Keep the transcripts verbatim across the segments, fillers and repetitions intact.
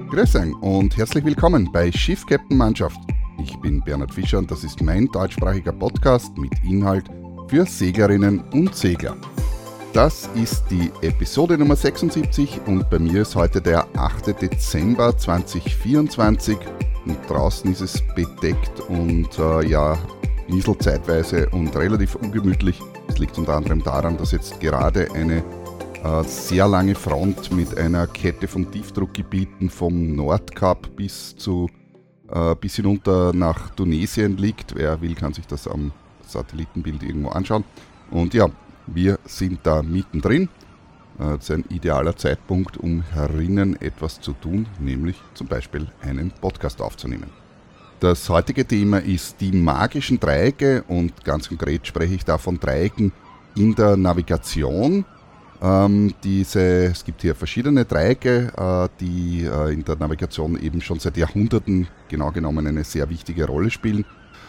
Grüß euch und herzlich willkommen bei Schiff Captain Mannschaft. Ich bin Bernhard Fischer und das ist mein deutschsprachiger Podcast mit Inhalt für Seglerinnen und Segler. Das ist die Episode Nummer sechsundsiebzig und bei mir ist heute der achte Dezember zweitausendvierundzwanzig und draußen ist es bedeckt und äh, ja, nieselt zeitweise und relativ ungemütlich. Das liegt unter anderem daran, dass jetzt gerade eine äh, sehr lange Front mit einer Kette von Tiefdruckgebieten vom Nordkap bis zu äh, bis hinunter nach Tunesien liegt. Wer will, kann sich das am Satellitenbild irgendwo anschauen. Und ja, wir sind da mittendrin. Das ist ein idealer Zeitpunkt, um herinnen etwas zu tun, nämlich zum Beispiel einen Podcast aufzunehmen. Das heutige Thema ist die magischen Dreiecke und ganz konkret spreche ich da von Dreiecken in der Navigation. Ähm, diese, es gibt hier verschiedene Dreiecke, äh, die äh, in der Navigation eben schon seit Jahrhunderten genau genommen eine sehr wichtige Rolle spielen.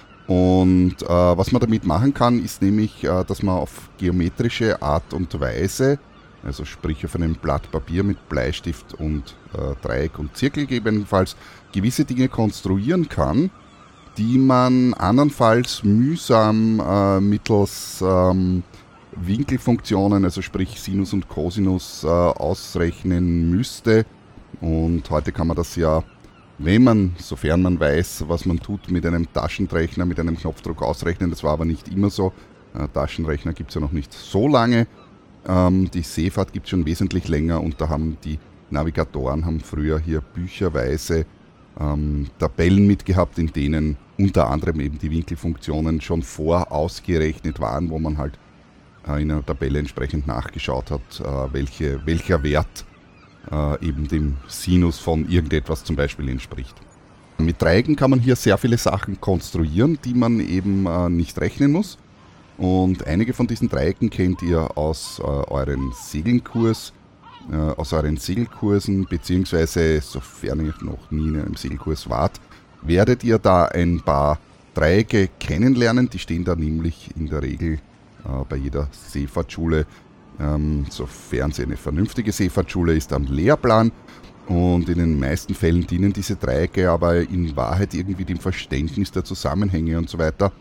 Und äh, was man damit machen kann, ist nämlich, äh, dass man auf geometrische Art und Weise, also sprich auf einem Blatt Papier mit Bleistift und äh, Dreieck und Zirkel gegebenenfalls, gewisse Dinge konstruieren kann, die man andernfalls mühsam äh, mittels ähm, Winkelfunktionen, also sprich Sinus und Cosinus, äh, ausrechnen müsste. Und heute kann man das ja, wenn man, sofern man weiß, was man tut, mit einem Taschenrechner, mit einem Knopfdruck ausrechnen. Das war aber nicht immer so. Äh, Taschenrechner gibt es ja noch nicht so lange. Ähm, die Seefahrt gibt es schon wesentlich länger und da haben die Navigatoren haben früher hier bücherweise ähm, Tabellen mitgehabt, in denen unter anderem eben die Winkelfunktionen schon vorausgerechnet waren, wo man halt äh, in einer Tabelle entsprechend nachgeschaut hat, äh, welche, welcher Wert äh, eben dem Sinus von irgendetwas zum Beispiel entspricht. Mit Dreiecken kann man hier sehr viele Sachen konstruieren, die man eben äh, nicht rechnen muss. Und einige von diesen Dreiecken kennt ihr aus äh, euren Segelkurs, äh, aus euren Segelkursen, beziehungsweise sofern ihr noch nie in einem Segelkurs wart, werdet ihr da ein paar Dreiecke kennenlernen. Die stehen da nämlich in der Regel äh, bei jeder Seefahrtschule, ähm, sofern sie eine vernünftige Seefahrtschule ist, am Lehrplan. Und in den meisten Fällen dienen diese Dreiecke aber in Wahrheit irgendwie dem Verständnis der Zusammenhänge und so weiter.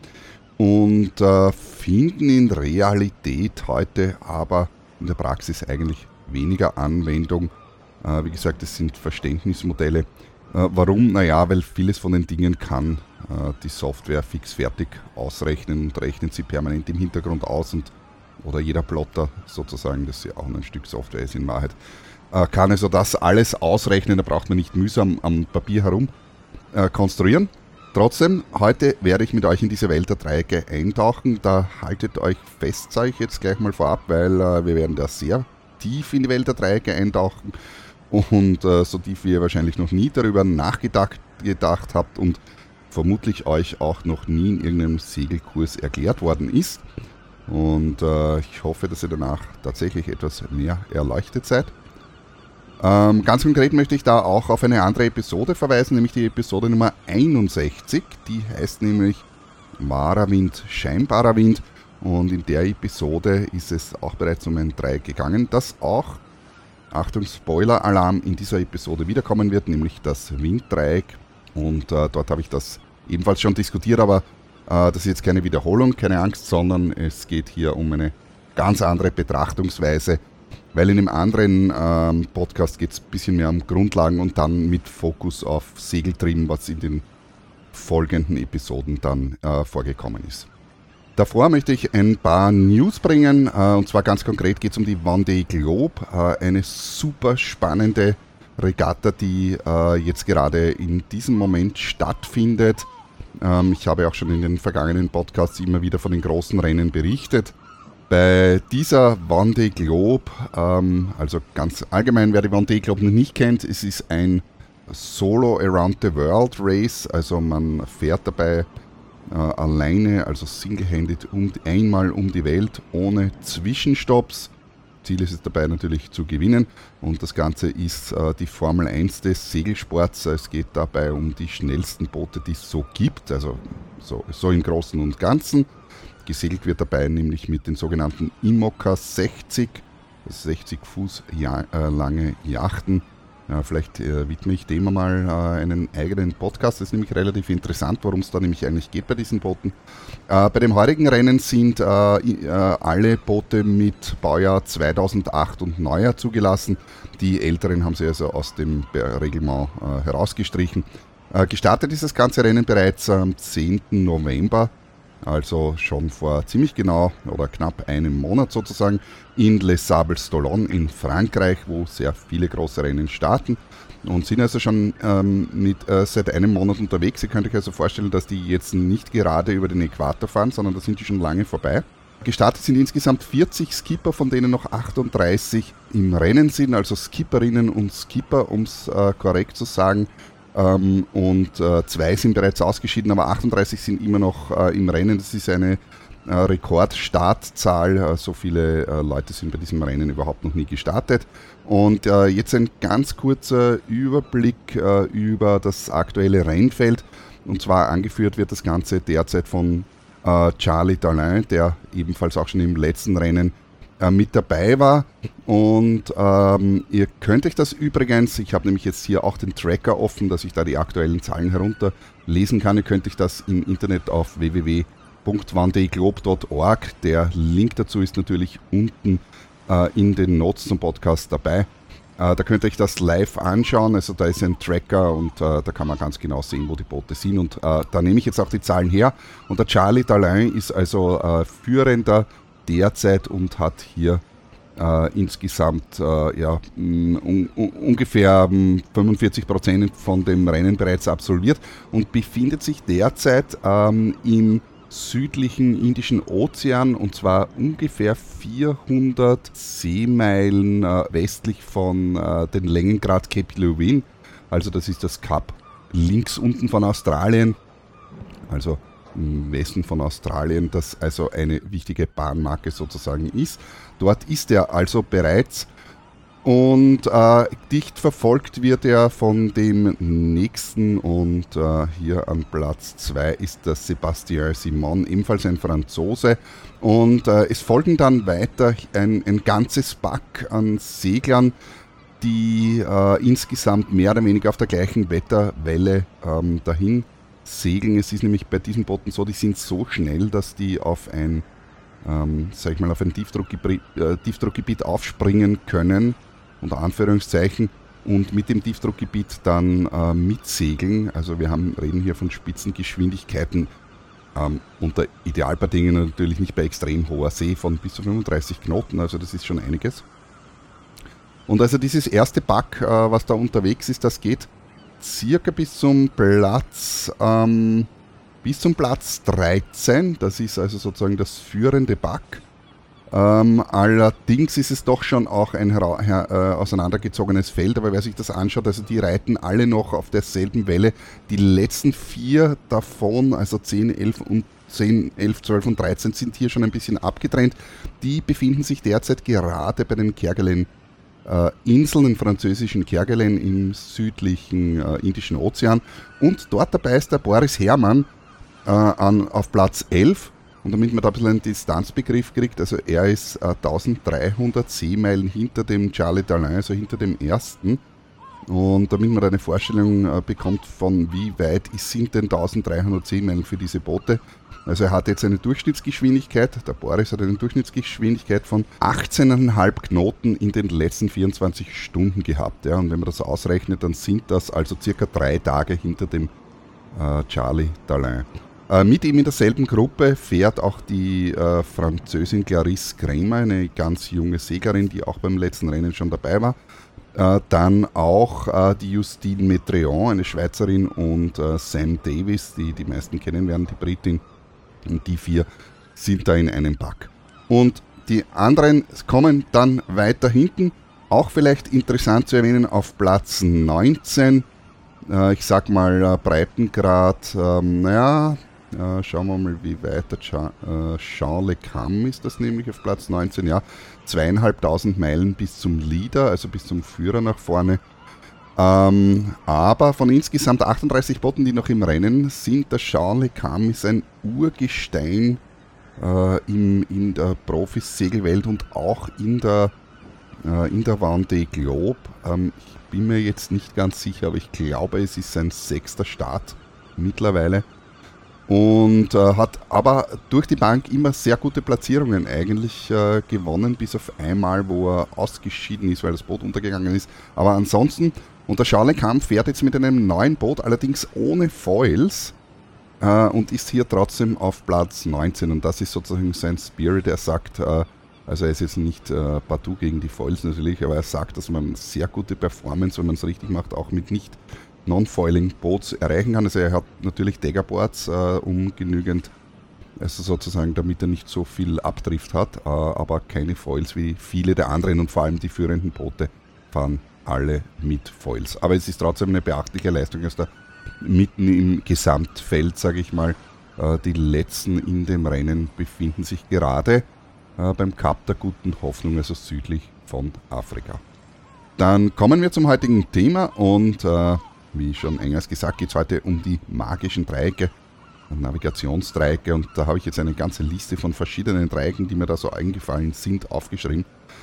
Und äh, finden in Realität heute aber in der Praxis eigentlich weniger Anwendung. Äh, wie gesagt, es sind Verständnismodelle. Äh, warum? Naja, weil vieles von den Dingen kann äh, die Software fix fertig ausrechnen und rechnet sie permanent im Hintergrund aus. Und, oder jeder Plotter sozusagen, das ja auch ein Stück Software ist in Wahrheit, äh, kann also das alles ausrechnen. Da braucht man nicht mühsam am Papier herum äh, konstruieren. Trotzdem, heute werde ich mit euch in diese Welt der Dreiecke eintauchen. Da haltet euch fest, sage ich jetzt gleich mal vorab, weil äh, wir werden da sehr tief in die Welt der Dreiecke eintauchen und äh, so tief wie ihr wahrscheinlich noch nie darüber nachgedacht gedacht habt und vermutlich euch auch noch nie in irgendeinem Segelkurs erklärt worden ist. Und äh, ich hoffe, dass ihr danach tatsächlich etwas mehr erleuchtet seid. Ähm, ganz konkret möchte ich da auch auf eine andere Episode verweisen, nämlich die Episode Nummer einundsechzig. Die heißt nämlich Wahrer Wind, scheinbarer Wind. Und in der Episode ist es auch bereits um ein Dreieck gegangen, das auch, Achtung, Spoiler-Alarm, in dieser Episode wiederkommen wird, nämlich das Winddreieck. Und äh, dort habe ich das ebenfalls schon diskutiert, aber äh, das ist jetzt keine Wiederholung, keine Angst, sondern es geht hier um eine ganz andere Betrachtungsweise. Weil in einem anderen ähm, Podcast geht es ein bisschen mehr um Grundlagen und dann mit Fokus auf Segeltrim, was in den folgenden Episoden dann äh, vorgekommen ist. Davor möchte ich ein paar News bringen, äh, und zwar ganz konkret geht es um die Vendée Globe, äh, eine super spannende Regatta, die äh, jetzt gerade in diesem Moment stattfindet. Ähm, ich habe auch schon in den vergangenen Podcasts immer wieder von den großen Rennen berichtet. Bei dieser Vendée Globe, ähm, also ganz allgemein, wer die Vendée Globe noch nicht kennt, es ist ein Solo Around the World Race, also man fährt dabei äh, alleine, also single-handed um, einmal um die Welt, ohne Zwischenstopps. Ziel ist es dabei natürlich zu gewinnen und das Ganze ist äh, die Formel eins des Segelsports. Es geht dabei um die schnellsten Boote, die es so gibt, also so, so im Großen und Ganzen. Gesegelt wird dabei nämlich mit den sogenannten IMOCA sechzig, sechzig Fuß ja, äh, lange Yachten, Ja, vielleicht äh, widme ich dem mal äh, einen eigenen Podcast. Das ist nämlich relativ interessant, worum es da nämlich eigentlich geht bei diesen Booten. Äh, bei dem heurigen Rennen sind äh, äh, alle Boote mit Baujahr zweitausendacht und neuer zugelassen. Die älteren haben sie also aus dem Reglement äh, herausgestrichen. Äh, gestartet ist das ganze Rennen bereits am zehnten November. Also schon vor ziemlich genau oder knapp einem Monat sozusagen in Les Sables-d'Olonne in Frankreich, wo sehr viele große Rennen starten und sind also schon ähm, mit, äh, seit einem Monat unterwegs. Ihr könnt euch also vorstellen, dass die jetzt nicht gerade über den Äquator fahren, sondern da sind die schon lange vorbei. Gestartet sind insgesamt vierzig Skipper, von denen noch achtunddreißig im Rennen sind, also Skipperinnen und Skipper, um es äh, korrekt zu sagen. Ähm, und äh, zwei sind bereits ausgeschieden, aber achtunddreißig sind immer noch äh, im Rennen. Das ist eine äh, Rekordstartzahl. Äh, so viele äh, Leute sind bei diesem Rennen überhaupt noch nie gestartet. Und äh, jetzt ein ganz kurzer Überblick äh, über das aktuelle Rennfeld. Und zwar angeführt wird das Ganze derzeit von äh, Charlie Dalin, der ebenfalls auch schon im letzten Rennen mit dabei war. Und ähm, ihr könnt euch das übrigens, ich habe nämlich jetzt hier auch den Tracker offen, dass ich da die aktuellen Zahlen herunterlesen kann. Ihr könnt euch das im Internet auf w w w punkt vendée globe punkt org. Der Link dazu ist natürlich unten äh, in den Notes zum Podcast dabei. Äh, da könnt ihr euch das live anschauen. Also da ist ein Tracker und äh, da kann man ganz genau sehen, wo die Boote sind. Und äh, da nehme ich jetzt auch die Zahlen her. Und der Charlie Dalin ist also äh, führender derzeit und hat hier äh, insgesamt äh, ja, un, un, ungefähr fünfundvierzig Prozent von dem Rennen bereits absolviert und befindet sich derzeit ähm, im südlichen Indischen Ozean, und zwar ungefähr vierhundert Seemeilen äh, westlich von äh, den Längengrad Cape Leeuwin. Also das ist das Kap links unten von Australien. Also im Westen von Australien, das also eine wichtige Bahnmarke sozusagen ist. Dort ist er also bereits und äh, dicht verfolgt wird er von dem nächsten und äh, hier an Platz zwei ist der Sébastien Simon, ebenfalls ein Franzose, und äh, es folgen dann weiter ein, ein ganzes Pack an Seglern, die äh, insgesamt mehr oder weniger auf der gleichen Wetterwelle ähm, dahin segeln. Es ist nämlich bei diesen Booten so, die sind so schnell, dass die auf ein, ähm, sag ich mal, auf ein Tiefdruckgebiet, äh, Tiefdruckgebiet aufspringen können, unter Anführungszeichen, und mit dem Tiefdruckgebiet dann äh, mitsegeln. Also wir haben, reden hier von Spitzengeschwindigkeiten ähm, unter Idealbedingungen, natürlich nicht bei extrem hoher See, von bis zu fünfunddreißig Knoten, also das ist schon einiges. Und also dieses erste Pack, äh, was da unterwegs ist, das geht circa bis zum Platz ähm, bis zum Platz dreizehn. Das ist also sozusagen das führende Pack. Ähm, allerdings ist es doch schon auch ein hera- her- äh, auseinandergezogenes Feld, aber wer sich das anschaut, also die reiten alle noch auf derselben Welle. Die letzten vier davon, also zehn, elf und zehn, elf, zwölf und dreizehn, sind hier schon ein bisschen abgetrennt. Die befinden sich derzeit gerade bei den Kerguelen Äh, Inseln, den französischen Kerguelen im südlichen äh, Indischen Ozean, und dort dabei ist der Boris Herrmann äh, an, auf Platz elf, und damit man da ein bisschen einen Distanzbegriff kriegt, also er ist äh, dreizehnhundert Seemeilen hinter dem Charlie Dalin, also hinter dem ersten, und damit man da eine Vorstellung äh, bekommt, von wie weit sind denn dreizehnhundert Seemeilen für diese Boote. Also er hat jetzt eine Durchschnittsgeschwindigkeit, der Boris hat eine Durchschnittsgeschwindigkeit von achtzehn Komma fünf Knoten in den letzten vierundzwanzig Stunden gehabt. Ja. Und wenn man das ausrechnet, dann sind das also circa drei Tage hinter dem äh, Charlie Dalin. Äh, mit ihm in derselben Gruppe fährt auch die äh, Französin Clarisse Kremer, eine ganz junge Seglerin, die auch beim letzten Rennen schon dabei war. Äh, dann auch äh, die Justine Metreon, eine Schweizerin, und äh, Sam Davis, die die meisten kennen werden, die Britin. Und die vier sind da in einem Pack. Und die anderen kommen dann weiter hinten. Auch vielleicht interessant zu erwähnen, auf Platz neunzehn, äh, ich sag mal äh, Breitengrad, ähm, naja, äh, schauen wir mal, wie weit der Jean, äh, Jean Le Cam ist das nämlich auf Platz neunzehn, ja, zweieinhalbtausend Meilen bis zum Leader, also bis zum Führer nach vorne. Ähm, aber von insgesamt achtunddreißig Booten, die noch im Rennen sind, der Jean Le Cam ist ein Urgestein äh, im, in der Profisegelwelt und auch in der, äh, in der Vendée Globe. Ähm, ich bin mir jetzt nicht ganz sicher, aber ich glaube, es ist sein sechster Start mittlerweile. Und äh, hat aber durch die Bank immer sehr gute Platzierungen eigentlich äh, gewonnen, bis auf einmal, wo er ausgeschieden ist, weil das Boot untergegangen ist. Aber ansonsten, und der Charles Lecam fährt jetzt mit einem neuen Boot, allerdings ohne Foils, äh, und ist hier trotzdem auf Platz neunzehn. Und das ist sozusagen sein Spirit. Er sagt, äh, also er ist jetzt nicht äh, partout gegen die Foils natürlich, aber er sagt, dass man sehr gute Performance, wenn man es richtig macht, auch mit nicht Non-Foiling-Boats erreichen kann. Also er hat natürlich Daggerboards, äh, um genügend, also sozusagen, damit er nicht so viel Abdrift hat, äh, aber keine Foils wie viele der anderen und vor allem die führenden Boote fahren alle mit Foils. Aber es ist trotzdem eine beachtliche Leistung, dass da mitten im Gesamtfeld, sage ich mal, äh, die letzten in dem Rennen befinden sich gerade äh, beim Kap der Guten Hoffnung, also südlich von Afrika. Dann kommen wir zum heutigen Thema und äh, wie schon eingangs gesagt, geht es heute um die magischen Dreiecke, Navigationsdreiecke, und da habe ich jetzt eine ganze Liste von verschiedenen Dreiecken, die mir da so eingefallen sind, aufgeschrieben.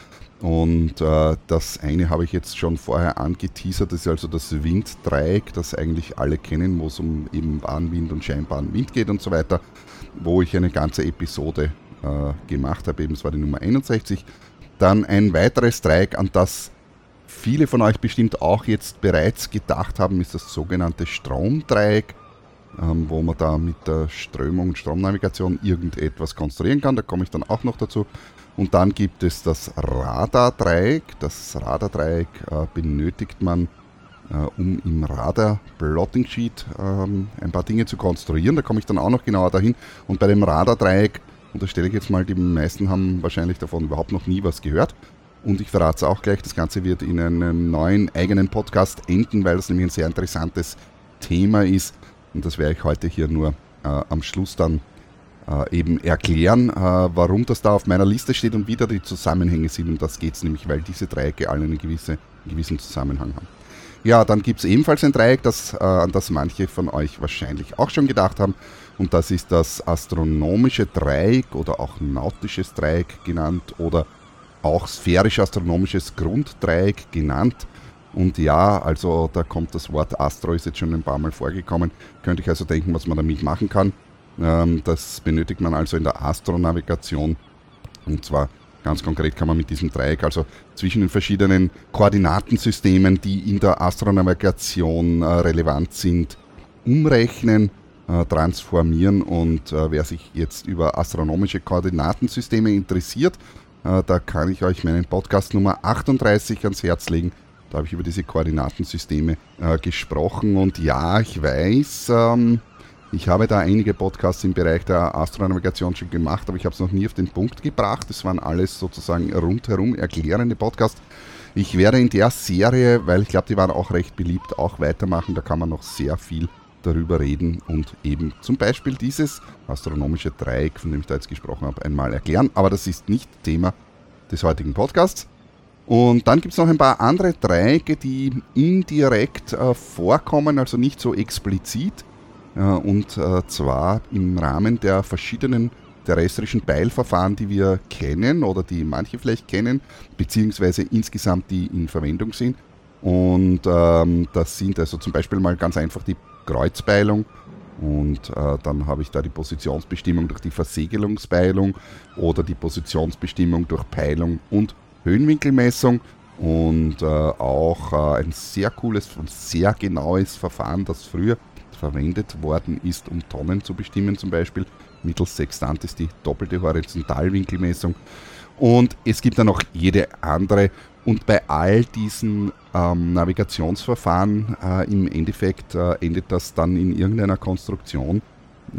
Und äh, das eine habe ich jetzt schon vorher angeteasert, das ist also das Winddreieck, das eigentlich alle kennen, wo es um eben Bahnwind und scheinbaren Wind geht und so weiter, wo ich eine ganze Episode äh, gemacht habe, eben es war die Nummer einundsechzig. Dann ein weiteres Dreieck, an das viele von euch bestimmt auch jetzt bereits gedacht haben, ist das sogenannte Stromdreieck, ähm, wo man da mit der Strömung und Stromnavigation irgendetwas konstruieren kann. Da komme ich dann auch noch dazu. Und dann gibt es das Radardreieck. Das Radardreieck äh, benötigt man, äh, um im Radar-Plotting-Sheet ähm, ein paar Dinge zu konstruieren. Da komme ich dann auch noch genauer dahin. Und bei dem Radardreieck, unterstelle ich jetzt mal, die meisten haben wahrscheinlich davon überhaupt noch nie was gehört. Und ich verrate es auch gleich, das Ganze wird in einem neuen eigenen Podcast enden, weil das nämlich ein sehr interessantes Thema ist. Und das werde ich heute hier nur äh, am Schluss dann äh, eben erklären, äh, warum das da auf meiner Liste steht und wie da die Zusammenhänge sind. Und das geht es nämlich, weil diese Dreiecke alle eine gewisse, einen gewissen Zusammenhang haben. Ja, dann gibt es ebenfalls ein Dreieck, das, äh, an das manche von euch wahrscheinlich auch schon gedacht haben. Und das ist das astronomische Dreieck oder auch nautisches Dreieck genannt oder auch sphärisch-astronomisches Grunddreieck genannt. Und ja, also da kommt das Wort Astro, ist jetzt schon ein paar Mal vorgekommen. Könnte ich also denken, was man damit machen kann. Ähm, das benötigt man also in der Astronavigation. Und zwar ganz konkret kann man mit diesem Dreieck, also zwischen den verschiedenen Koordinatensystemen, die in der Astronavigation äh, relevant sind, umrechnen, äh, transformieren. Und äh, wer sich jetzt über astronomische Koordinatensysteme interessiert, da kann ich euch meinen Podcast Nummer achtunddreißig ans Herz legen. Da habe ich über diese Koordinatensysteme äh, gesprochen. Und ja, ich weiß, ähm, ich habe da einige Podcasts im Bereich der Astronavigation schon gemacht, aber ich habe es noch nie auf den Punkt gebracht. Das waren alles sozusagen rundherum erklärende Podcasts. Ich werde in der Serie, weil ich glaube, die waren auch recht beliebt, auch weitermachen. Da kann man noch sehr viel darüber reden und eben zum Beispiel dieses astronomische Dreieck, von dem ich da jetzt gesprochen habe, einmal erklären. Aber das ist nicht Thema des heutigen Podcasts. Und dann gibt es noch ein paar andere Dreiecke, die indirekt äh, vorkommen, also nicht so explizit. Äh, und äh, zwar im Rahmen der verschiedenen terrestrischen Peilverfahren, die wir kennen oder die manche vielleicht kennen, beziehungsweise insgesamt die in Verwendung sind. Und ähm, das sind also zum Beispiel mal ganz einfach die Kreuzpeilung und äh, dann habe ich da die Positionsbestimmung durch die Versegelungspeilung oder die Positionsbestimmung durch Peilung und Höhenwinkelmessung und äh, auch äh, ein sehr cooles und sehr genaues Verfahren, das früher verwendet worden ist, um Tonnen zu bestimmen, zum Beispiel mittels Sextant ist die doppelte Horizontalwinkelmessung. Und es gibt dann noch jede andere. Und bei all diesen ähm, Navigationsverfahren äh, im Endeffekt äh, endet das dann in irgendeiner Konstruktion äh,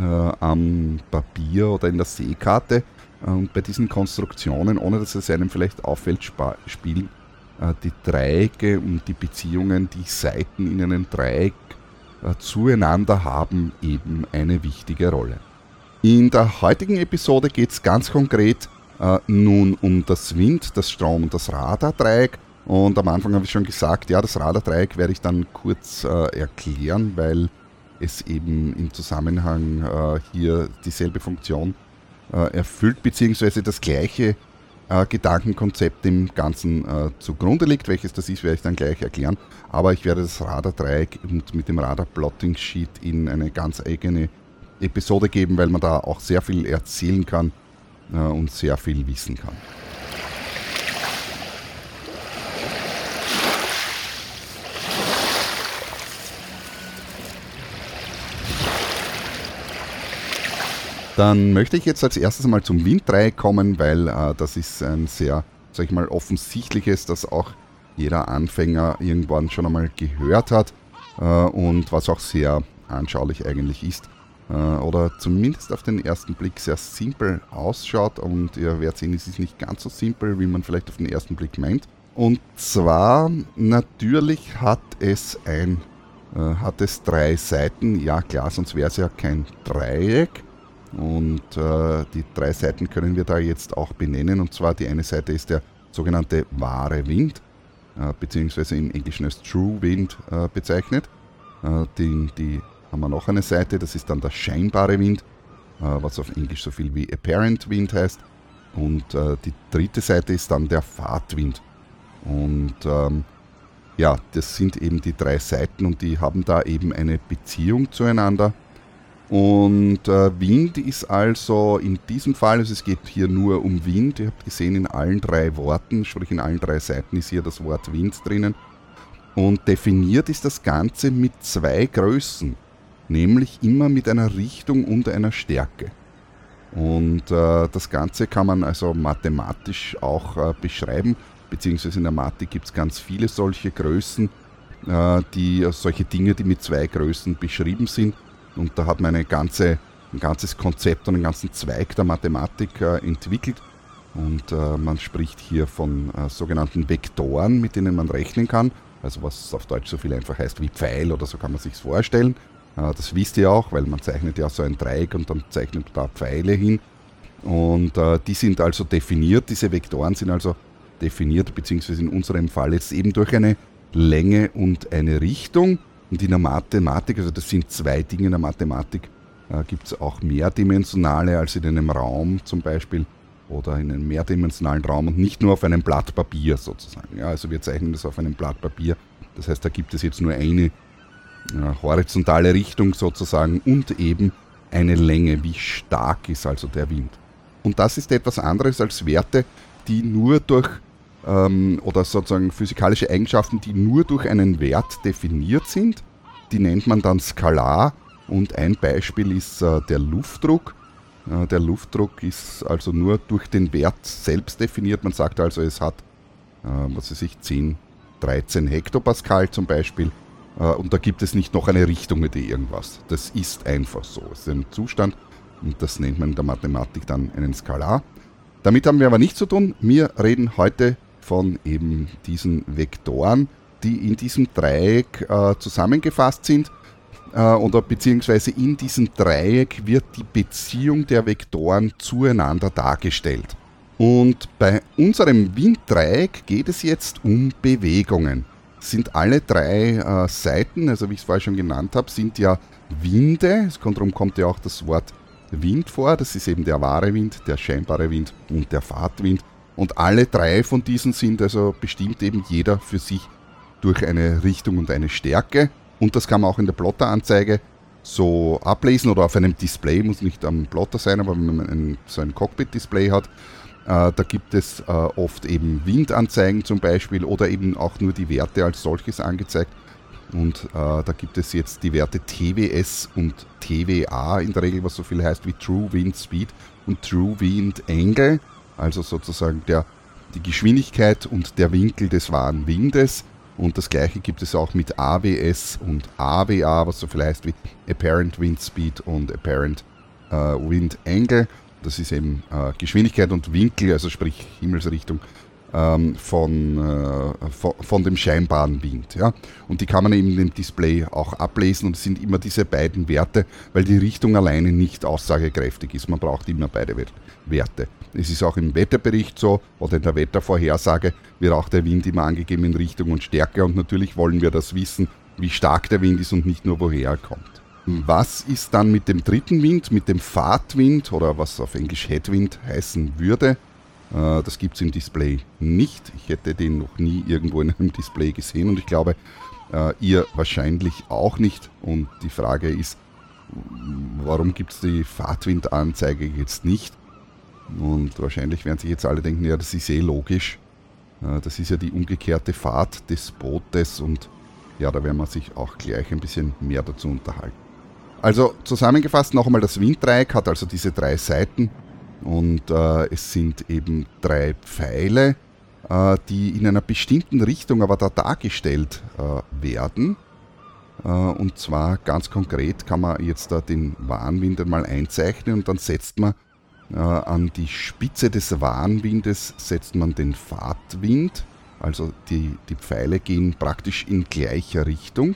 am Papier oder in der Seekarte. Und bei diesen Konstruktionen, ohne dass es einem vielleicht auffällt, spa- spielen äh, die Dreiecke und die Beziehungen, die Seiten in einem Dreieck äh, zueinander haben, eben eine wichtige Rolle. In der heutigen Episode geht es ganz konkret Uh, nun um das Wind, das Strom und das Radardreieck. Und am Anfang habe ich schon gesagt, ja, das Radardreieck werde ich dann kurz uh, erklären, weil es eben im Zusammenhang uh, hier dieselbe Funktion uh, erfüllt, beziehungsweise das gleiche äh, Gedankenkonzept dem Ganzen äh, zugrunde liegt. Welches das ist, werde ich dann gleich erklären. Aber ich werde das Radar-Dreieck und mit dem Radar-Plotting-Sheet in eine ganz eigene Episode geben, weil man da auch sehr viel erzählen kann äh, und sehr viel wissen kann. Dann möchte ich jetzt als erstes mal zum Winddreieck kommen, weil äh, das ist ein sehr, sag ich mal, offensichtliches, das auch jeder Anfänger irgendwann schon einmal gehört hat äh, und was auch sehr anschaulich eigentlich ist äh, oder zumindest auf den ersten Blick sehr simpel ausschaut, und ihr werdet sehen, es ist nicht ganz so simpel, wie man vielleicht auf den ersten Blick meint. Und zwar, natürlich hat es ein, äh, hat es drei Seiten, ja klar, sonst wäre es ja kein Dreieck. Und äh, die drei Seiten können wir da jetzt auch benennen, und zwar die eine Seite ist der sogenannte wahre Wind, äh, beziehungsweise im Englischen als True Wind äh, bezeichnet. Äh, die, die haben wir noch eine Seite, das ist dann der scheinbare Wind, äh, was auf Englisch so viel wie Apparent Wind heißt. Und äh, die dritte Seite ist dann der Fahrtwind. Und ähm, ja, das sind eben die drei Seiten, und die haben da eben eine Beziehung zueinander. Und äh, Wind ist also in diesem Fall, also es geht hier nur um Wind, ihr habt gesehen, in allen drei Worten, sprich in allen drei Seiten ist hier das Wort Wind drinnen. Und definiert ist das Ganze mit zwei Größen, nämlich immer mit einer Richtung und einer Stärke. Und äh, das Ganze kann man also mathematisch auch äh, beschreiben, beziehungsweise in der Mathe gibt es ganz viele solche Größen, äh, die solche Dinge, die mit zwei Größen beschrieben sind. Und da hat man eine ganze, ein ganzes Konzept und einen ganzen Zweig der Mathematik äh, entwickelt. Und äh, man spricht hier von äh, sogenannten Vektoren, mit denen man rechnen kann. Also was auf Deutsch so viel einfach heißt wie Pfeil oder so kann man sich vorstellen. Äh, das wisst ihr auch, weil man zeichnet ja so ein Dreieck und dann zeichnet man da Pfeile hin. Und äh, die sind also definiert, diese Vektoren sind also definiert, beziehungsweise in unserem Fall jetzt eben durch eine Länge und eine Richtung. Und in der Mathematik, also das sind zwei Dinge in der Mathematik, äh, gibt es auch mehrdimensionale als in einem Raum zum Beispiel oder in einem mehrdimensionalen Raum und nicht nur auf einem Blatt Papier sozusagen. Ja, also wir zeichnen das auf einem Blatt Papier, das heißt, da gibt es jetzt nur eine äh, horizontale Richtung sozusagen und eben eine Länge, wie stark ist also der Wind. Und das ist etwas anderes als Werte, die nur durch oder sozusagen physikalische Eigenschaften, die nur durch einen Wert definiert sind. Die nennt man dann skalar, und ein Beispiel ist äh, der Luftdruck. Äh, der Luftdruck ist also nur durch den Wert selbst definiert. Man sagt also, es hat äh, was weiß ich, zehn, dreizehn Hektopascal zum Beispiel, äh, und da gibt es nicht noch eine Richtung oder irgendwas. Das ist einfach so. Es ist ein Zustand, und das nennt man in der Mathematik dann einen Skalar. Damit haben wir aber nichts zu tun. Wir reden heute von eben diesen Vektoren, die in diesem Dreieck äh, zusammengefasst sind, äh, oder beziehungsweise in diesem Dreieck wird die Beziehung der Vektoren zueinander dargestellt. Und bei unserem Winddreieck geht es jetzt um Bewegungen. Sind alle drei äh, Seiten, also wie ich es vorher schon genannt habe, sind ja Winde. Darum kommt ja auch das Wort Wind vor. Das ist eben der wahre Wind, der scheinbare Wind und der Fahrtwind. Und alle drei von diesen sind also bestimmt eben jeder für sich durch eine Richtung und eine Stärke. Und das kann man auch in der Plotteranzeige so ablesen oder auf einem Display, muss nicht am Plotter sein, aber wenn man ein, so ein Cockpit-Display hat, äh, da gibt es äh, oft eben Windanzeigen zum Beispiel oder eben auch nur die Werte als solches angezeigt. Und äh, da gibt es jetzt die Werte T W S und T W A in der Regel, was so viel heißt wie True Wind Speed und True Wind Angle. Also sozusagen der, die Geschwindigkeit und der Winkel des wahren Windes. Und das gleiche gibt es auch mit A W S und A W A, was so viel heißt wie Apparent Wind Speed und Apparent äh, Wind Angle. Das ist eben äh, Geschwindigkeit und Winkel, also sprich Himmelsrichtung, ähm, von, äh, von, von dem scheinbaren Wind. Ja? Und die kann man eben im Display auch ablesen, und es sind immer diese beiden Werte, weil die Richtung alleine nicht aussagekräftig ist. Man braucht immer beide Werte. Es ist auch im Wetterbericht so oder in der Wettervorhersage wird auch der Wind immer angegeben in Richtung und Stärke, und natürlich wollen wir das wissen, wie stark der Wind ist und nicht nur woher er kommt. Was ist dann mit dem dritten Wind, mit dem Fahrtwind oder was auf Englisch Headwind heißen würde? Äh, das gibt es im Display nicht. Ich hätte den noch nie irgendwo in einem Display gesehen und ich glaube, äh, ihr wahrscheinlich auch nicht. Und die Frage ist, warum gibt es die Fahrtwindanzeige jetzt nicht? Und wahrscheinlich werden sich jetzt alle denken, ja, das ist eh logisch. Äh, das ist ja die umgekehrte Fahrt des Bootes und ja, da werden wir sich auch gleich ein bisschen mehr dazu unterhalten. Also zusammengefasst noch einmal, das Winddreieck hat also diese drei Seiten und äh, es sind eben drei Pfeile, äh, die in einer bestimmten Richtung aber da dargestellt äh, werden. Äh, und zwar ganz konkret kann man jetzt da den Warnwind einmal einzeichnen und dann setzt man äh, an die Spitze des Warnwindes setzt man den Fahrtwind. Also die, die Pfeile gehen praktisch in gleicher Richtung.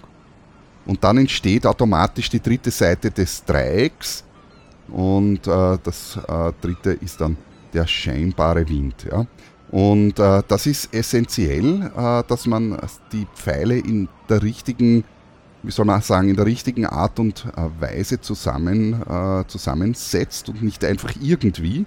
Und dann entsteht automatisch die dritte Seite des Dreiecks und äh, das äh, dritte ist dann der scheinbare Wind. Ja? Und äh, das ist essentiell, äh, dass man die Pfeile in der richtigen, wie soll man sagen, in der richtigen Art und äh, Weise zusammen, äh, zusammensetzt und nicht einfach irgendwie,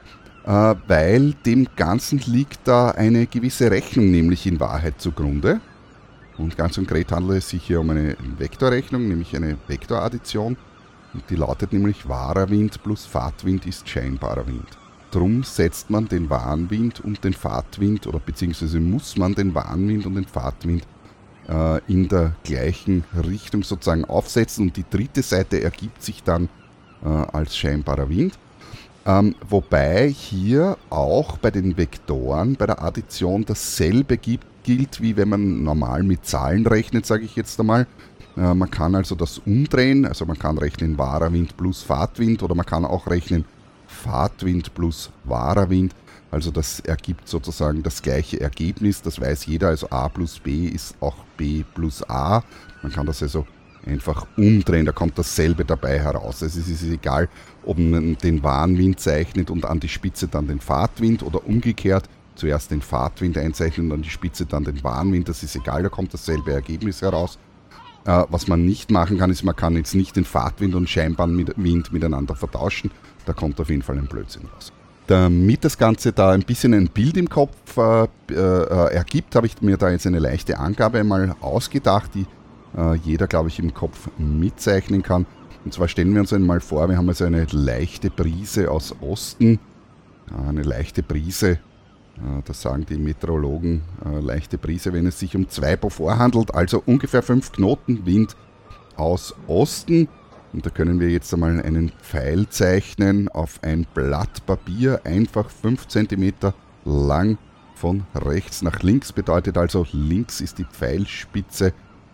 äh, weil dem Ganzen liegt da eine gewisse Rechnung nämlich in Wahrheit zugrunde. Und ganz konkret handelt es sich hier um eine Vektorrechnung, nämlich eine Vektoraddition. Und die lautet nämlich, wahrer Wind plus Fahrtwind ist scheinbarer Wind. Drum setzt man den Warnwind und den Fahrtwind, oder beziehungsweise muss man den Warnwind und den Fahrtwind äh, in der gleichen Richtung sozusagen aufsetzen. Und die dritte Seite ergibt sich dann äh, als scheinbarer Wind. Ähm, wobei hier auch bei den Vektoren, bei der Addition dasselbe gibt, gilt, wie wenn man normal mit Zahlen rechnet, sage ich jetzt einmal. Äh, man kann also das umdrehen, also man kann rechnen wahrer Wind plus Fahrtwind oder man kann auch rechnen Fahrtwind plus wahrer Wind. Also das ergibt sozusagen das gleiche Ergebnis, das weiß jeder, also A plus B ist auch B plus A. Man kann das also einfach umdrehen, da kommt dasselbe dabei heraus. Also es ist egal, ob man den Warnwind zeichnet und an die Spitze dann den Fahrtwind oder umgekehrt. Zuerst den Fahrtwind einzeichnen und an die Spitze dann den Warnwind, das ist egal, da kommt dasselbe Ergebnis heraus. Äh, was man nicht machen kann, ist, man kann jetzt nicht den Fahrtwind und scheinbaren Wind miteinander vertauschen, da kommt auf jeden Fall ein Blödsinn raus. Damit das Ganze da ein bisschen ein Bild im Kopf äh, äh, ergibt, habe ich mir da jetzt eine leichte Angabe einmal ausgedacht, die äh, jeder, glaube ich, im Kopf mitzeichnen kann. Und zwar stellen wir uns einmal vor, wir haben also eine leichte Brise aus Osten, äh, eine leichte Brise. Das sagen die Meteorologen, äh, leichte Brise, wenn es sich um zwei Beaufort handelt, also ungefähr fünf Knoten Wind aus Osten. Und da können wir jetzt einmal einen Pfeil zeichnen auf ein Blatt Papier, einfach fünf Zentimeter lang von rechts nach links, bedeutet also links ist die Pfeilspitze.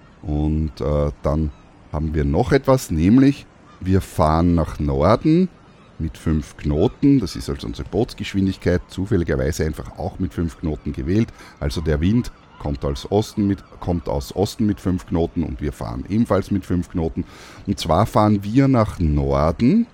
Und äh, dann haben wir noch etwas, nämlich wir fahren nach Norden mit fünf Knoten, das ist also unsere Bootsgeschwindigkeit, zufälligerweise einfach auch mit fünf Knoten gewählt. Also der Wind kommt, als Osten mit, kommt aus Osten mit fünf Knoten und wir fahren ebenfalls mit fünf Knoten. Und zwar fahren wir nach Norden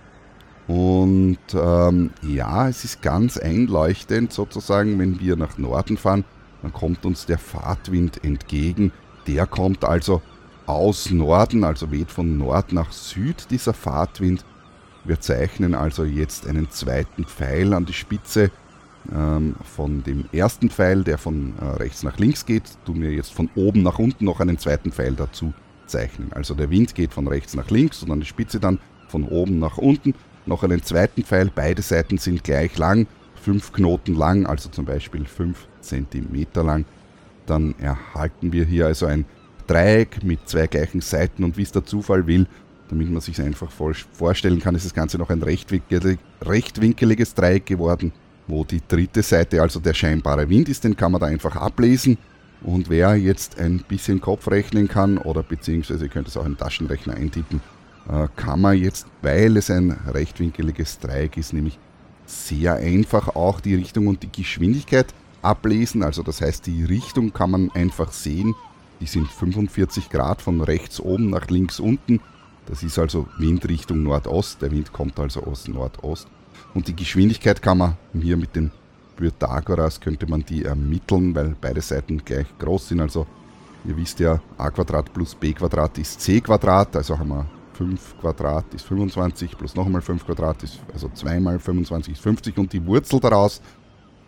und ähm, ja, es ist ganz einleuchtend sozusagen, wenn wir nach Norden fahren, dann kommt uns der Fahrtwind entgegen. Der kommt also aus Norden, also weht von Nord nach Süd dieser Fahrtwind. Wir zeichnen also jetzt einen zweiten Pfeil an die Spitze ähm, von dem ersten Pfeil, der von äh, rechts nach links geht. Tun wir jetzt von oben nach unten noch einen zweiten Pfeil dazu zeichnen. Also der Wind geht von rechts nach links und an die Spitze dann von oben nach unten. Noch einen zweiten Pfeil, beide Seiten sind gleich lang, fünf Knoten lang, also zum Beispiel fünf Zentimeter lang. Dann erhalten wir hier also ein Dreieck mit zwei gleichen Seiten und wie es der Zufall will, damit man sich einfach vorstellen kann, ist das Ganze noch ein rechtwinkelig, rechtwinkeliges Dreieck geworden, wo die dritte Seite, also der scheinbare Wind ist, den kann man da einfach ablesen. Und wer jetzt ein bisschen Kopf rechnen kann, oder beziehungsweise ihr könnt es auch im Taschenrechner eintippen, äh, kann man jetzt, weil es ein rechtwinkeliges Dreieck ist, nämlich sehr einfach auch die Richtung und die Geschwindigkeit ablesen. Also das heißt, die Richtung kann man einfach sehen. Die sind fünfundvierzig Grad von rechts oben nach links unten. Das ist also Windrichtung Nordost, der Wind kommt also aus Nordost. Und die Geschwindigkeit kann man hier mit dem Pythagoras, könnte man die ermitteln, weil beide Seiten gleich groß sind. Also ihr wisst ja, a Quadrat plus b Quadrat ist c Quadrat, also haben wir fünf Quadrat ist fünfundzwanzig plus noch einmal fünf Quadrat ist, also zwei mal fünfundzwanzig ist fünfzig und die Wurzel daraus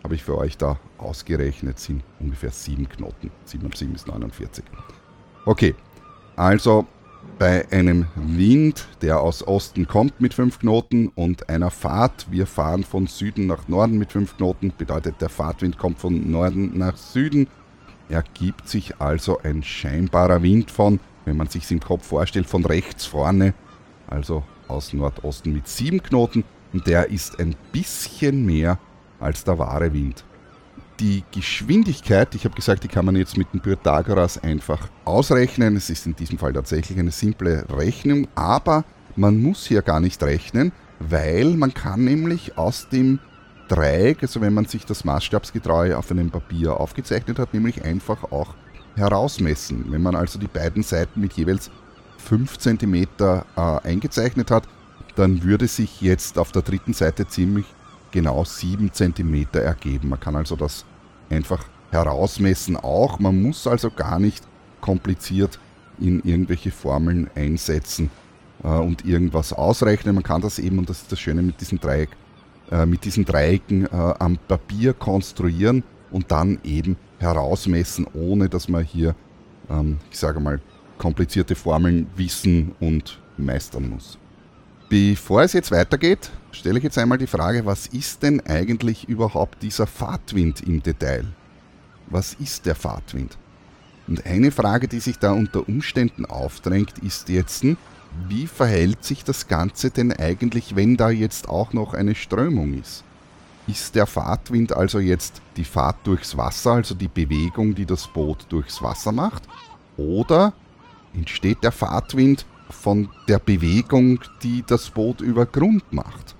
habe ich für euch da ausgerechnet, sind ungefähr sieben Knoten. sieben und sieben ist neunundvierzig. Okay, also bei einem Wind, der aus Osten kommt mit fünf Knoten und einer Fahrt, wir fahren von Süden nach Norden mit fünf Knoten, bedeutet der Fahrtwind kommt von Norden nach Süden, ergibt sich also ein scheinbarer Wind von, wenn man sich im Kopf vorstellt, von rechts vorne, also aus Nordosten mit sieben Knoten, und der ist ein bisschen mehr als der wahre Wind. Die Geschwindigkeit, ich habe gesagt, die kann man jetzt mit dem Pythagoras einfach ausrechnen. Es ist in diesem Fall tatsächlich eine simple Rechnung, aber man muss hier gar nicht rechnen, weil man kann nämlich aus dem Dreieck, also wenn man sich das maßstabsgetreu auf einem Papier aufgezeichnet hat, nämlich einfach auch herausmessen. Wenn man also die beiden Seiten mit jeweils fünf Zentimeter äh, eingezeichnet hat, dann würde sich jetzt auf der dritten Seite ziemlich genau sieben Zentimeter ergeben. Man kann also das einfach herausmessen auch. Man muss also gar nicht kompliziert in irgendwelche Formeln einsetzen äh, und irgendwas ausrechnen. Man kann das eben, und das ist das Schöne mit diesem Dreieck, äh, mit diesen Dreiecken äh, am Papier konstruieren und dann eben herausmessen, ohne dass man hier, ähm, ich sage mal, komplizierte Formeln wissen und meistern muss. Bevor es jetzt weitergeht, stelle ich jetzt einmal die Frage, was ist denn eigentlich überhaupt dieser Fahrtwind im Detail? Was ist der Fahrtwind? Und eine Frage, die sich da unter Umständen aufdrängt, ist jetzt, wie verhält sich das Ganze denn eigentlich, wenn da jetzt auch noch eine Strömung ist? Ist der Fahrtwind also jetzt die Fahrt durchs Wasser, also die Bewegung, die das Boot durchs Wasser macht? Oder entsteht der Fahrtwind von der Bewegung, die das Boot über Grund macht?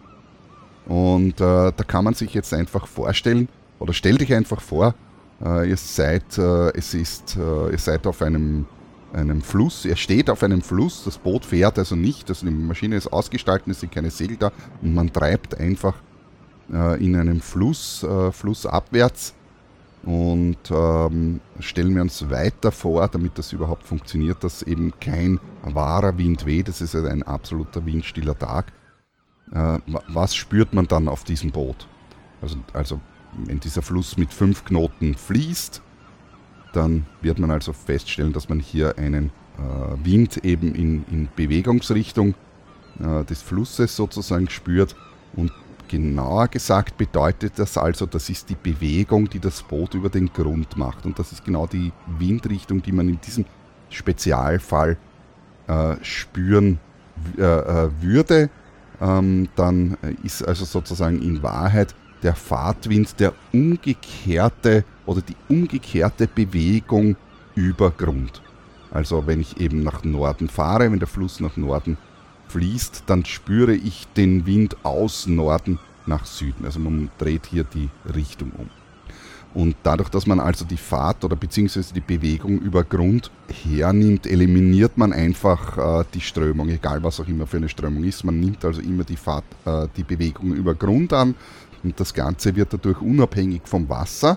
Und äh, da kann man sich jetzt einfach vorstellen, oder stellt euch einfach vor, äh, ihr seid, äh, es ist, äh, ihr seid auf einem, einem Fluss, ihr steht auf einem Fluss, das Boot fährt also nicht, also die Maschine ist ausgestaltet, es sind keine Segel da und man treibt einfach äh, in einem Fluss, äh, flussabwärts. Und ähm, stellen wir uns weiter vor, damit das überhaupt funktioniert, dass eben kein wahrer Wind weht, das ist ein absoluter windstiller Tag. Äh, was spürt man dann auf diesem Boot? Also, also wenn dieser Fluss mit fünf Knoten fließt, dann wird man also feststellen, dass man hier einen äh, Wind eben in, in Bewegungsrichtung äh, des Flusses sozusagen spürt. Und genauer gesagt bedeutet das also, das ist die Bewegung, die das Boot über den Grund macht. Und das ist genau die Windrichtung, die man in diesem Spezialfall äh, spüren äh, äh, würde. Ähm, dann ist also sozusagen in Wahrheit der Fahrtwind der umgekehrte oder die umgekehrte Bewegung über Grund. Also wenn ich eben nach Norden fahre, wenn der Fluss nach Norden fließt, dann spüre ich den Wind aus Norden nach Süden. Also man dreht hier die Richtung um. Und dadurch, dass man also die Fahrt oder beziehungsweise die Bewegung über Grund hernimmt, eliminiert man einfach äh, die Strömung, egal was auch immer für eine Strömung ist. Man nimmt also immer die Fahrt, äh, die Bewegung über Grund an und das Ganze wird dadurch unabhängig vom Wasser.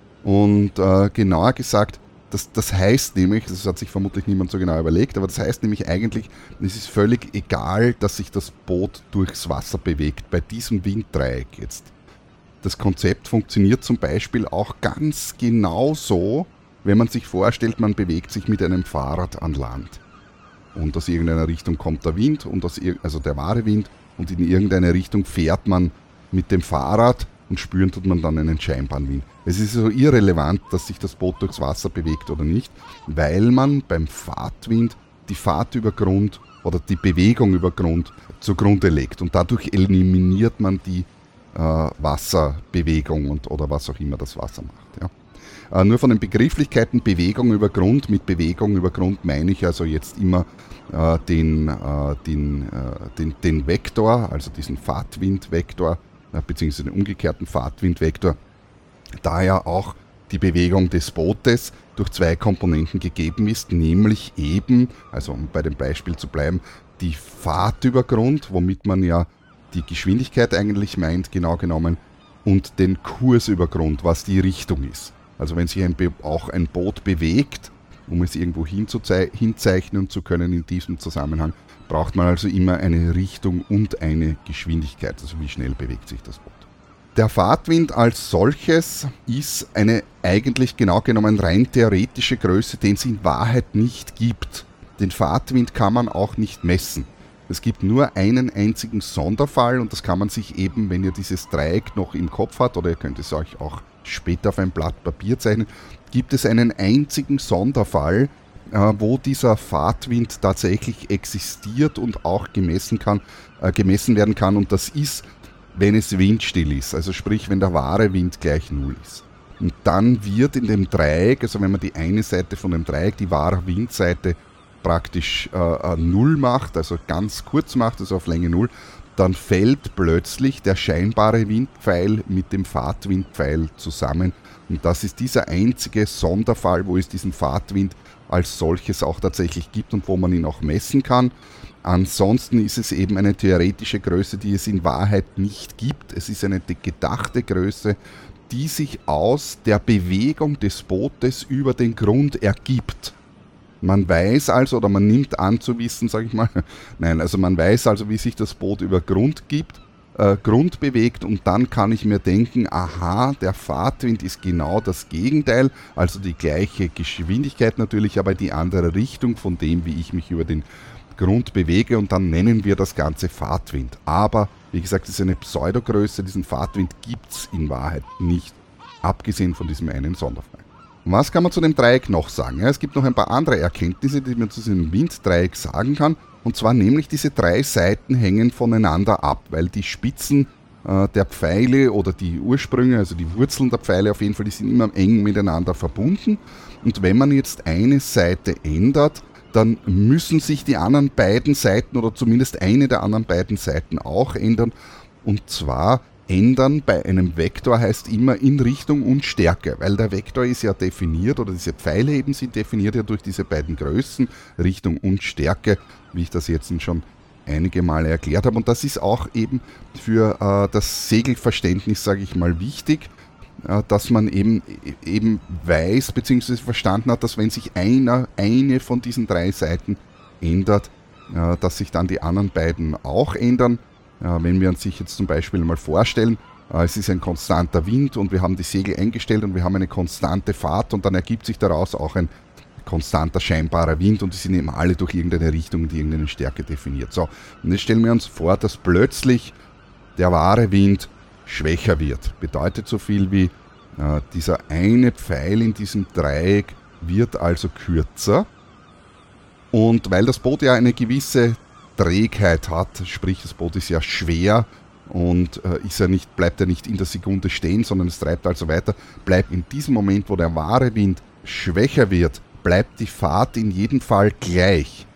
Und äh, genauer gesagt, Das, das heißt nämlich, das hat sich vermutlich niemand so genau überlegt, aber das heißt nämlich eigentlich, es ist völlig egal, dass sich das Boot durchs Wasser bewegt, bei diesem Winddreieck jetzt. Das Konzept funktioniert zum Beispiel auch ganz genau so, wenn man sich vorstellt, man bewegt sich mit einem Fahrrad an Land. Und aus irgendeiner Richtung kommt der Wind, und aus, also der wahre Wind, und in irgendeine Richtung fährt man mit dem Fahrrad, und spüren tut man dann einen scheinbaren Wind. Es ist so irrelevant, dass sich das Boot durchs Wasser bewegt oder nicht, weil man beim Fahrtwind die Fahrt über Grund oder die Bewegung über Grund zugrunde legt. Und dadurch eliminiert man die äh, Wasserbewegung und, oder was auch immer das Wasser macht. Ja. Äh, nur von den Begrifflichkeiten Bewegung über Grund, mit Bewegung über Grund meine ich also jetzt immer äh, den, äh, den, äh, den, den Vektor, also diesen Fahrtwindvektor, beziehungsweise den umgekehrten Fahrtwindvektor, da ja auch die Bewegung des Bootes durch zwei Komponenten gegeben ist, nämlich eben, also um bei dem Beispiel zu bleiben, die Fahrt über Grund, womit man ja die Geschwindigkeit eigentlich meint, genau genommen, und den Kurs über Grund, was die Richtung ist. Also wenn sich ein Be- auch ein Boot bewegt, um es irgendwo hinzuzei- hinzeichnen zu können in diesem Zusammenhang, braucht man also immer eine Richtung und eine Geschwindigkeit, also wie schnell bewegt sich das Boot. Der Fahrtwind als solches ist eine eigentlich genau genommen rein theoretische Größe, den es in Wahrheit nicht gibt. Den Fahrtwind kann man auch nicht messen. Es gibt nur einen einzigen Sonderfall und das kann man sich eben, wenn ihr dieses Dreieck noch im Kopf habt, oder ihr könnt es euch auch später auf ein Blatt Papier zeichnen, gibt es einen einzigen Sonderfall, äh, wo dieser Fahrtwind tatsächlich existiert und auch gemessen, kann, äh, gemessen werden kann, und das ist, wenn es windstill ist, also sprich, wenn der wahre Wind gleich Null ist. Und dann wird in dem Dreieck, also wenn man die eine Seite von dem Dreieck, die wahre Windseite, praktisch äh, Null macht, also ganz kurz macht, also auf Länge Null, dann fällt plötzlich der scheinbare Windpfeil mit dem Fahrtwindpfeil zusammen. Und das ist dieser einzige Sonderfall, wo es diesen Fahrtwind als solches auch tatsächlich gibt und wo man ihn auch messen kann. Ansonsten ist es eben eine theoretische Größe, die es in Wahrheit nicht gibt. Es ist eine gedachte Größe, die sich aus der Bewegung des Bootes über den Grund ergibt. Man weiß also, oder man nimmt an zu wissen, sage ich mal, nein, also man weiß also, wie sich das Boot über Grund gibt, äh, Grund bewegt, und dann kann ich mir denken, aha, der Fahrtwind ist genau das Gegenteil, also die gleiche Geschwindigkeit natürlich, aber die andere Richtung von dem, wie ich mich über den Grund bewege, und dann nennen wir das Ganze Fahrtwind. Aber, wie gesagt, es ist eine Pseudogröße, diesen Fahrtwind gibt es in Wahrheit nicht, abgesehen von diesem einen Sonderfall. Was kann man zu dem Dreieck noch sagen? Ja, es gibt noch ein paar andere Erkenntnisse, die man zu diesem Winddreieck sagen kann, und zwar nämlich diese drei Seiten hängen voneinander ab, weil die Spitzen äh, der Pfeile oder die Ursprünge, also die Wurzeln der Pfeile auf jeden Fall, die sind immer eng miteinander verbunden, und wenn man jetzt eine Seite ändert, dann müssen sich die anderen beiden Seiten oder zumindest eine der anderen beiden Seiten auch ändern, und zwar ändern bei einem Vektor heißt immer in Richtung und Stärke, weil der Vektor ist ja definiert, oder diese Pfeile eben sind definiert ja durch diese beiden Größen, Richtung und Stärke, wie ich das jetzt schon einige Male erklärt habe. Und das ist auch eben für äh, das Segelverständnis, sage ich mal, wichtig, äh, dass man eben, eben weiß bzw. verstanden hat, dass wenn sich einer, eine von diesen drei Seiten ändert, äh, dass sich dann die anderen beiden auch ändern. Ja, wenn wir uns sich jetzt zum Beispiel mal vorstellen, äh, es ist ein konstanter Wind und wir haben die Segel eingestellt und wir haben eine konstante Fahrt, und dann ergibt sich daraus auch ein konstanter scheinbarer Wind, und die sind eben alle durch irgendeine Richtung, die irgendeine Stärke definiert. So, und jetzt stellen wir uns vor, dass plötzlich der wahre Wind schwächer wird. Bedeutet so viel wie äh, dieser eine Pfeil in diesem Dreieck wird also kürzer, und weil das Boot ja eine gewisse Trägheit hat, sprich das Boot ist ja schwer und äh, ist ja nicht, bleibt ja nicht in der Sekunde stehen, sondern es treibt also weiter, bleibt in diesem Moment, wo der wahre Wind schwächer wird, bleibt die Fahrt in jedem Fall gleich.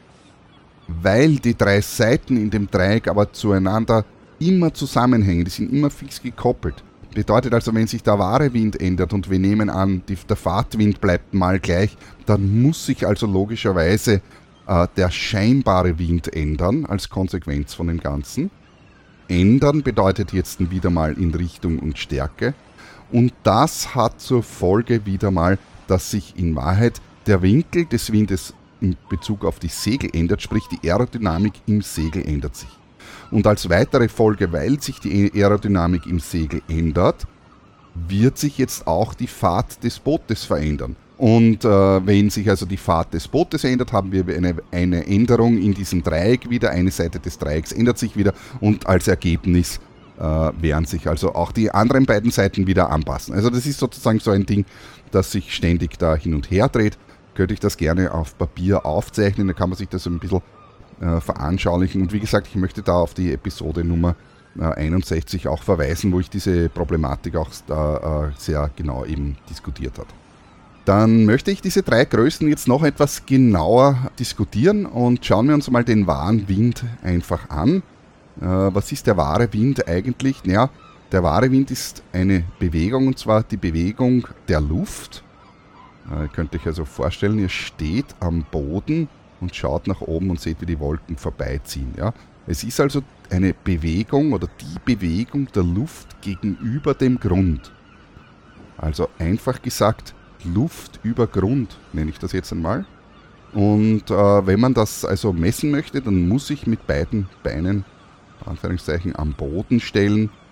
Weil die drei Seiten in dem Dreieck aber zueinander immer zusammenhängen, die sind immer fix gekoppelt. Bedeutet also, wenn sich der wahre Wind ändert und wir nehmen an, die, der Fahrtwind bleibt mal gleich, dann muss sich also logischerweise der scheinbare Wind ändern, als Konsequenz von dem Ganzen. Ändern bedeutet jetzt wieder mal in Richtung und Stärke. Und das hat zur Folge wieder mal, dass sich in Wahrheit der Winkel des Windes in Bezug auf die Segel ändert, sprich die Aerodynamik im Segel ändert sich. Und als weitere Folge, weil sich die Aerodynamik im Segel ändert, wird sich jetzt auch die Fahrt des Bootes verändern. Und äh, wenn sich also die Fahrt des Bootes ändert, haben wir eine, eine Änderung in diesem Dreieck wieder. Eine Seite des Dreiecks ändert sich wieder, und als Ergebnis äh, werden sich also auch die anderen beiden Seiten wieder anpassen. Also das ist sozusagen so ein Ding, das sich ständig da hin und her dreht. Könnte ich das gerne auf Papier aufzeichnen, dann kann man sich das ein bisschen äh, veranschaulichen. Und wie gesagt, ich möchte da auf die Episode Nummer äh, einundsechzig auch verweisen, wo ich diese Problematik auch da, äh, sehr genau eben diskutiert habe. Dann möchte ich diese drei Größen jetzt noch etwas genauer diskutieren, und schauen wir uns mal den wahren Wind einfach an. Äh, was ist der wahre Wind eigentlich? Naja, der wahre Wind ist eine Bewegung, und zwar die Bewegung der Luft. Äh, könnt ihr euch also vorstellen, ihr steht am Boden und schaut nach oben und seht, wie die Wolken vorbeiziehen. Ja? Es ist also eine Bewegung oder die Bewegung der Luft gegenüber dem Grund. Also einfach gesagt, Luft über Grund, nenne ich das jetzt einmal. Und äh, wenn man das also messen möchte, dann muss ich mit beiden Beinen, Anführungszeichen, am Boden stellen,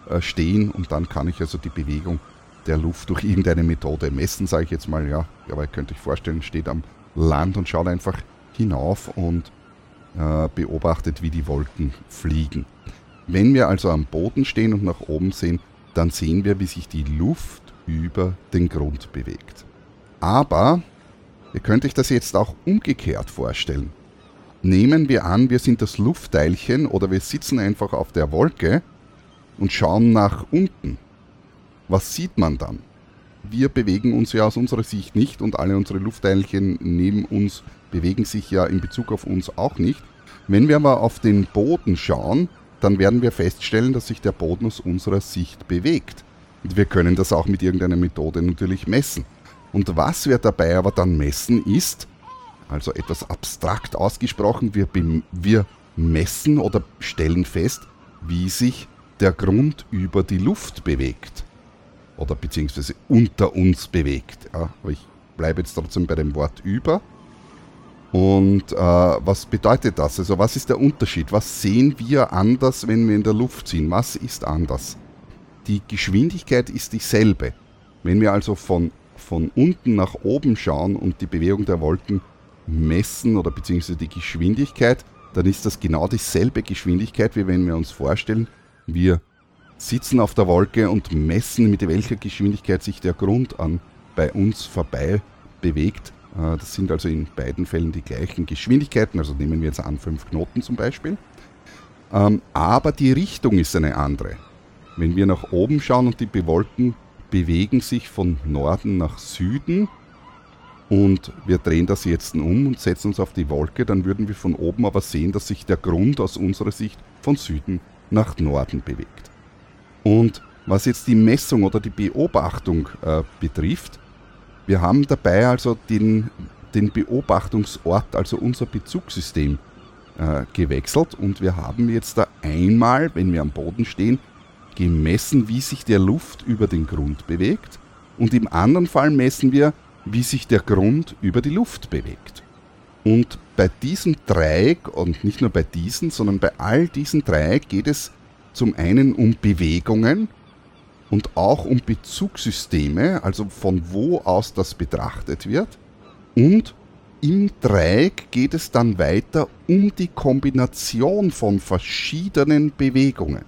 äh, stehen und dann kann ich also die Bewegung der Luft durch irgendeine Methode messen, sage ich jetzt mal, ja, aber ihr könnt euch vorstellen, steht am Land und schaut einfach hinauf und äh, beobachtet, wie die Wolken fliegen. Wenn wir also am Boden stehen und nach oben sehen, dann sehen wir, wie sich die Luft über den Grund bewegt. Aber ihr könnt euch das jetzt auch umgekehrt vorstellen. Nehmen wir an, wir sind das Luftteilchen oder wir sitzen einfach auf der Wolke und schauen nach unten. Was sieht man dann? Wir bewegen uns ja aus unserer Sicht nicht und alle unsere Luftteilchen neben uns bewegen sich ja in Bezug auf uns auch nicht. Wenn wir aber auf den Boden schauen, dann werden wir feststellen, dass sich der Boden aus unserer Sicht bewegt. Und wir können das auch mit irgendeiner Methode natürlich messen. Und was wir dabei aber dann messen ist, also etwas abstrakt ausgesprochen, wir, wir messen oder stellen fest, wie sich der Grund über die Luft bewegt. Oder beziehungsweise unter uns bewegt. Ja, aber ich bleibe jetzt trotzdem bei dem Wort über. Und äh, was bedeutet das? Also was ist der Unterschied? Was sehen wir anders, wenn wir in der Luft sind? Was ist anders? Die Geschwindigkeit ist dieselbe. Wenn wir also von, von unten nach oben schauen und die Bewegung der Wolken messen oder beziehungsweise die Geschwindigkeit, dann ist das genau dieselbe Geschwindigkeit, wie wenn wir uns vorstellen, wir sitzen auf der Wolke und messen, mit welcher Geschwindigkeit sich der Grund an bei uns vorbei bewegt. Das sind also in beiden Fällen die gleichen Geschwindigkeiten, also nehmen wir jetzt an fünf Knoten zum Beispiel. Aber die Richtung ist eine andere. Wenn wir nach oben schauen und die Wolken bewegen sich von Norden nach Süden und wir drehen das jetzt um und setzen uns auf die Wolke, dann würden wir von oben aber sehen, dass sich der Grund aus unserer Sicht von Süden nach Norden bewegt. Und was jetzt die Messung oder die Beobachtung äh, betrifft, wir haben dabei also den, den Beobachtungsort, also unser Bezugssystem, äh, gewechselt und wir haben jetzt da einmal, wenn wir am Boden stehen, gemessen, wie sich der Luft über den Grund bewegt und im anderen Fall messen wir, wie sich der Grund über die Luft bewegt. Und bei diesem Dreieck, und nicht nur bei diesen, sondern bei all diesen Dreieck geht es zum einen um Bewegungen und auch um Bezugssysteme, also von wo aus das betrachtet wird. Und im Dreieck geht es dann weiter um die Kombination von verschiedenen Bewegungen.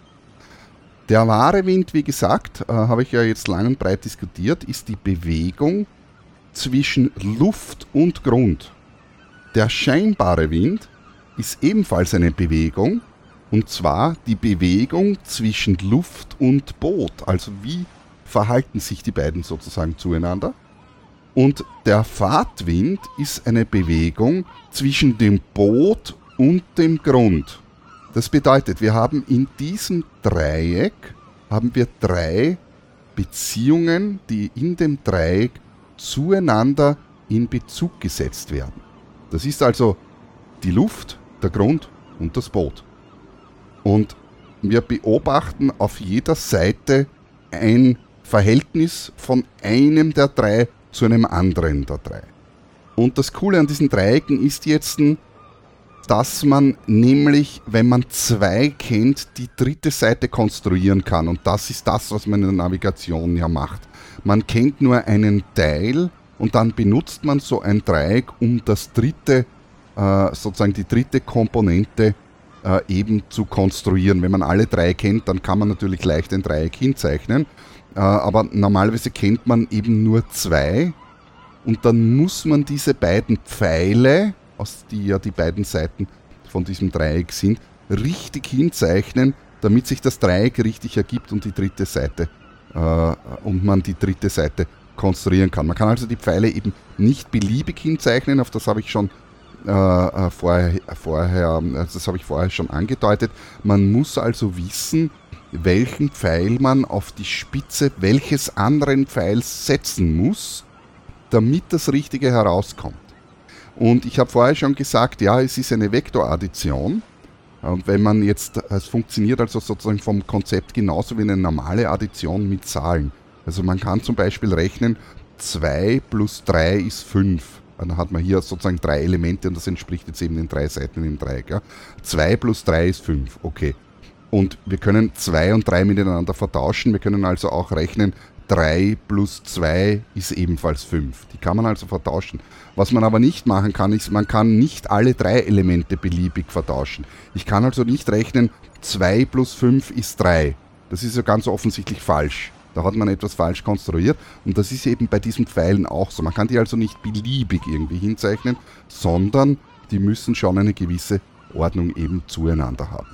Der wahre Wind, wie gesagt, äh, habe ich ja jetzt lang und breit diskutiert, ist die Bewegung zwischen Luft und Grund. Der scheinbare Wind ist ebenfalls eine Bewegung, und zwar die Bewegung zwischen Luft und Boot. Also wie verhalten sich die beiden sozusagen zueinander? Und der Fahrtwind ist eine Bewegung zwischen dem Boot und dem Grund. Das bedeutet, wir haben in diesem Dreieck haben wir drei Beziehungen, die in dem Dreieck zueinander in Bezug gesetzt werden. Das ist also die Luft, der Grund und das Boot. Und wir beobachten auf jeder Seite ein Verhältnis von einem der drei zu einem anderen der drei. Und das Coole an diesen Dreiecken ist jetzt, dass man nämlich, wenn man zwei kennt, die dritte Seite konstruieren kann. Und das ist das, was man in der Navigation ja macht. Man kennt nur einen Teil und dann benutzt man so ein Dreieck, um das dritte, äh, sozusagen die dritte Komponente äh, eben zu konstruieren. Wenn man alle drei kennt, dann kann man natürlich leicht ein Dreieck hinzeichnen. Äh, aber normalerweise kennt man eben nur zwei. Und dann muss man diese beiden Pfeile, aus die ja die beiden Seiten von diesem Dreieck sind, richtig hinzeichnen, damit sich das Dreieck richtig ergibt und die dritte Seite äh, und man die dritte Seite konstruieren kann. Man kann also die Pfeile eben nicht beliebig hinzeichnen, auf das habe ich schon äh, vorher, vorher, das habe ich vorher schon angedeutet. Man muss also wissen, welchen Pfeil man auf die Spitze welches anderen Pfeils setzen muss, damit das Richtige herauskommt. Und ich habe vorher schon gesagt, ja, es ist eine Vektoraddition. Und wenn man jetzt, es funktioniert also sozusagen vom Konzept genauso wie eine normale Addition mit Zahlen. Also man kann zum Beispiel rechnen, zwei plus drei ist fünf. Dann hat man hier sozusagen drei Elemente und das entspricht jetzt eben den drei Seiten im Dreieck. Ja. zwei plus drei ist fünf, okay. Und wir können zwei und drei miteinander vertauschen. Wir können also auch rechnen, drei plus zwei ist ebenfalls fünf. Die kann man also vertauschen. Was man aber nicht machen kann, ist, man kann nicht alle drei Elemente beliebig vertauschen. Ich kann also nicht rechnen, zwei plus fünf ist drei. Das ist ja ganz offensichtlich falsch. Da hat man etwas falsch konstruiert. Und das ist eben bei diesen Pfeilen auch so. Man kann die also nicht beliebig irgendwie hinzeichnen, sondern die müssen schon eine gewisse Ordnung eben zueinander haben.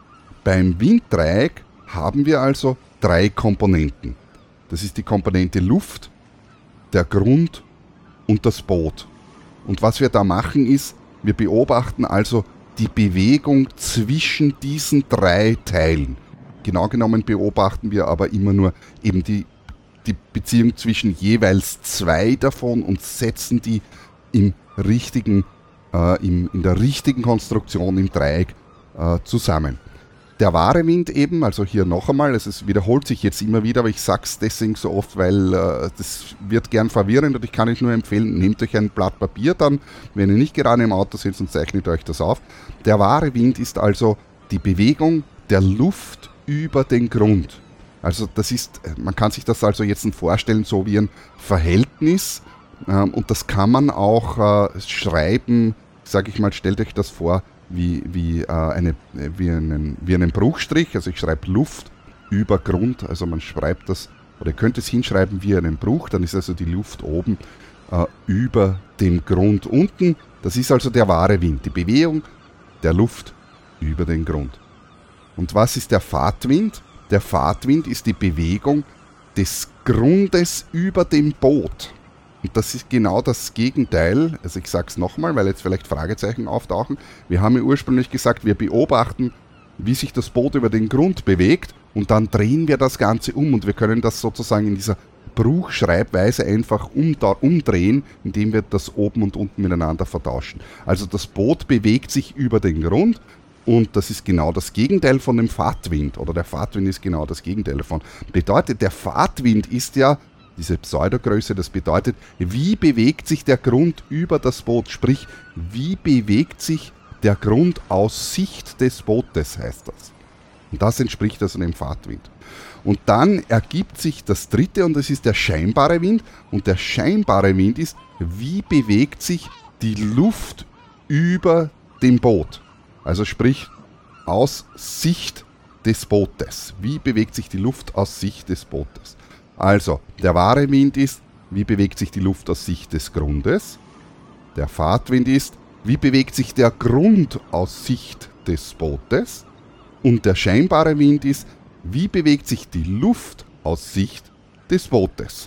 Beim Winddreieck haben wir also drei Komponenten. Das ist die Komponente Luft, der Grund und das Boot. Und was wir da machen ist, wir beobachten also die Bewegung zwischen diesen drei Teilen. Genau genommen beobachten wir aber immer nur eben die, die Beziehung zwischen jeweils zwei davon und setzen die im richtigen, äh, im, in der richtigen Konstruktion im Dreieck äh, zusammen. Der wahre Wind eben, also hier noch einmal, also es wiederholt sich jetzt immer wieder, aber ich sage es deswegen so oft, weil äh, das wird gern verwirrend und ich kann euch nur empfehlen, nehmt euch ein Blatt Papier dann, wenn ihr nicht gerade im Auto sitzt, und zeichnet euch das auf. Der wahre Wind ist also die Bewegung der Luft über den Grund. Also das ist, man kann sich das also jetzt vorstellen, so wie ein Verhältnis, ähm, und das kann man auch äh, schreiben, sage ich mal, stellt euch das vor, wie, wie, äh, eine, wie, einen, wie einen Bruchstrich, also ich schreibe Luft über Grund, also man schreibt das, oder ihr könnt es hinschreiben wie einen Bruch, dann ist also die Luft oben äh, über dem Grund unten, das ist also der wahre Wind, die Bewegung der Luft über den Grund. Und was ist der Fahrtwind? Der Fahrtwind ist die Bewegung des Grundes über dem Boot. Und das ist genau das Gegenteil, also ich sage es nochmal, weil jetzt vielleicht Fragezeichen auftauchen. Wir haben ja ursprünglich gesagt, wir beobachten, wie sich das Boot über den Grund bewegt und dann drehen wir das Ganze um und wir können das sozusagen in dieser Bruchschreibweise einfach um, da, umdrehen, indem wir das oben und unten miteinander vertauschen. Also das Boot bewegt sich über den Grund und das ist genau das Gegenteil von dem Fahrtwind, oder der Fahrtwind ist genau das Gegenteil davon. Bedeutet, der Fahrtwind ist ja diese Pseudogröße, das bedeutet, wie bewegt sich der Grund über das Boot, sprich, wie bewegt sich der Grund aus Sicht des Bootes, heißt das. Und das entspricht also dem Fahrtwind. Und dann ergibt sich das dritte, und das ist der scheinbare Wind. Und der scheinbare Wind ist, wie bewegt sich die Luft über dem Boot. Also sprich, aus Sicht des Bootes. Wie bewegt sich die Luft aus Sicht des Bootes? Also, der wahre Wind ist, wie bewegt sich die Luft aus Sicht des Grundes. Der Fahrtwind ist, wie bewegt sich der Grund aus Sicht des Bootes. Und der scheinbare Wind ist, wie bewegt sich die Luft aus Sicht des Bootes.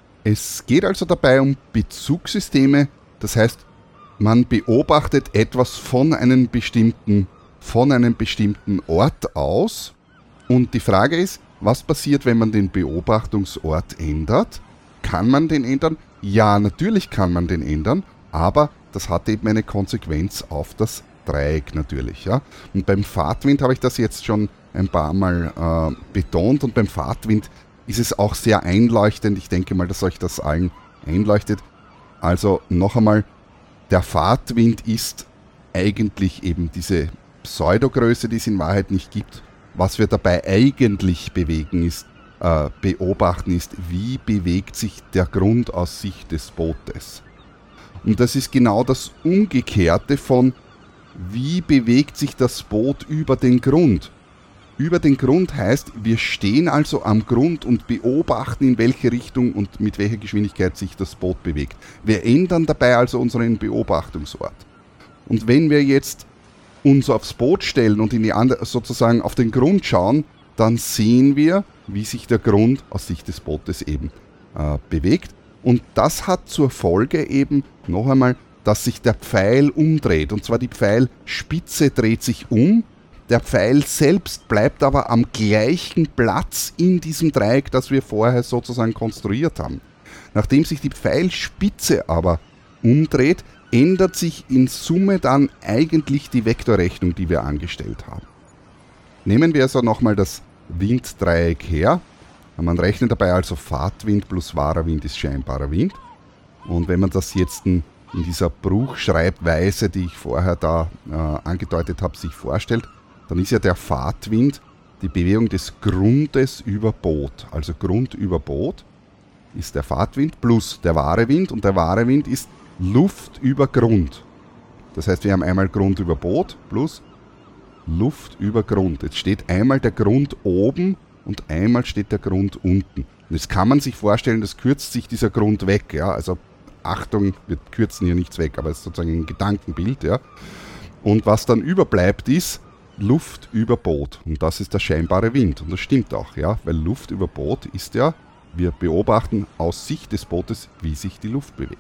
Es geht also dabei um Bezugssysteme, das heißt, man beobachtet etwas von einem bestimmten, von einem bestimmten Ort aus. Und die Frage ist, was passiert, wenn man den Beobachtungsort ändert? Kann man den ändern? Ja, natürlich kann man den ändern, aber das hat eben eine Konsequenz auf das Dreieck natürlich. Ja? Und beim Fahrtwind habe ich das jetzt schon ein paar Mal äh, betont und beim Fahrtwind ist es auch sehr einleuchtend. Ich denke mal, dass euch das allen einleuchtet. Also noch einmal, der Fahrtwind ist eigentlich eben diese Pseudogröße, die es in Wahrheit nicht gibt. Was wir dabei eigentlich bewegen ist, äh, beobachten ist, wie bewegt sich der Grund aus Sicht des Bootes. Und das ist genau das Umgekehrte von, wie bewegt sich das Boot über den Grund. Über den Grund heißt, wir stehen also am Grund und beobachten, in welche Richtung und mit welcher Geschwindigkeit sich das Boot bewegt. Wir ändern dabei also unseren Beobachtungsort. Und wenn wir jetzt uns aufs Boot stellen und in die andere, sozusagen auf den Grund schauen, dann sehen wir, wie sich der Grund aus Sicht des Bootes eben äh, bewegt. Und das hat zur Folge eben, noch einmal, dass sich der Pfeil umdreht. Und zwar die Pfeilspitze dreht sich um, der Pfeil selbst bleibt aber am gleichen Platz in diesem Dreieck, das wir vorher sozusagen konstruiert haben. Nachdem sich die Pfeilspitze aber umdreht, ändert sich in Summe dann eigentlich die Vektorrechnung, die wir angestellt haben. Nehmen wir also nochmal das Winddreieck her. Man rechnet dabei also Fahrtwind plus wahrer Wind ist scheinbarer Wind. Und wenn man das jetzt in dieser Bruchschreibweise, die ich vorher da äh, angedeutet habe, sich vorstellt, dann ist ja der Fahrtwind die Bewegung des Grundes über Boot. Also Grund über Boot ist der Fahrtwind plus der wahre Wind und der wahre Wind ist Luft über Grund. Das heißt, wir haben einmal Grund über Boot plus Luft über Grund. Jetzt steht einmal der Grund oben und einmal steht der Grund unten. Und jetzt kann man sich vorstellen, das kürzt sich dieser Grund weg. Ja? Also Achtung, wir kürzen hier nichts weg, aber es ist sozusagen ein Gedankenbild. Ja? Und was dann überbleibt ist Luft über Boot. Und das ist der scheinbare Wind. Und das stimmt auch, ja? Weil Luft über Boot ist ja, wir beobachten aus Sicht des Bootes, wie sich die Luft bewegt.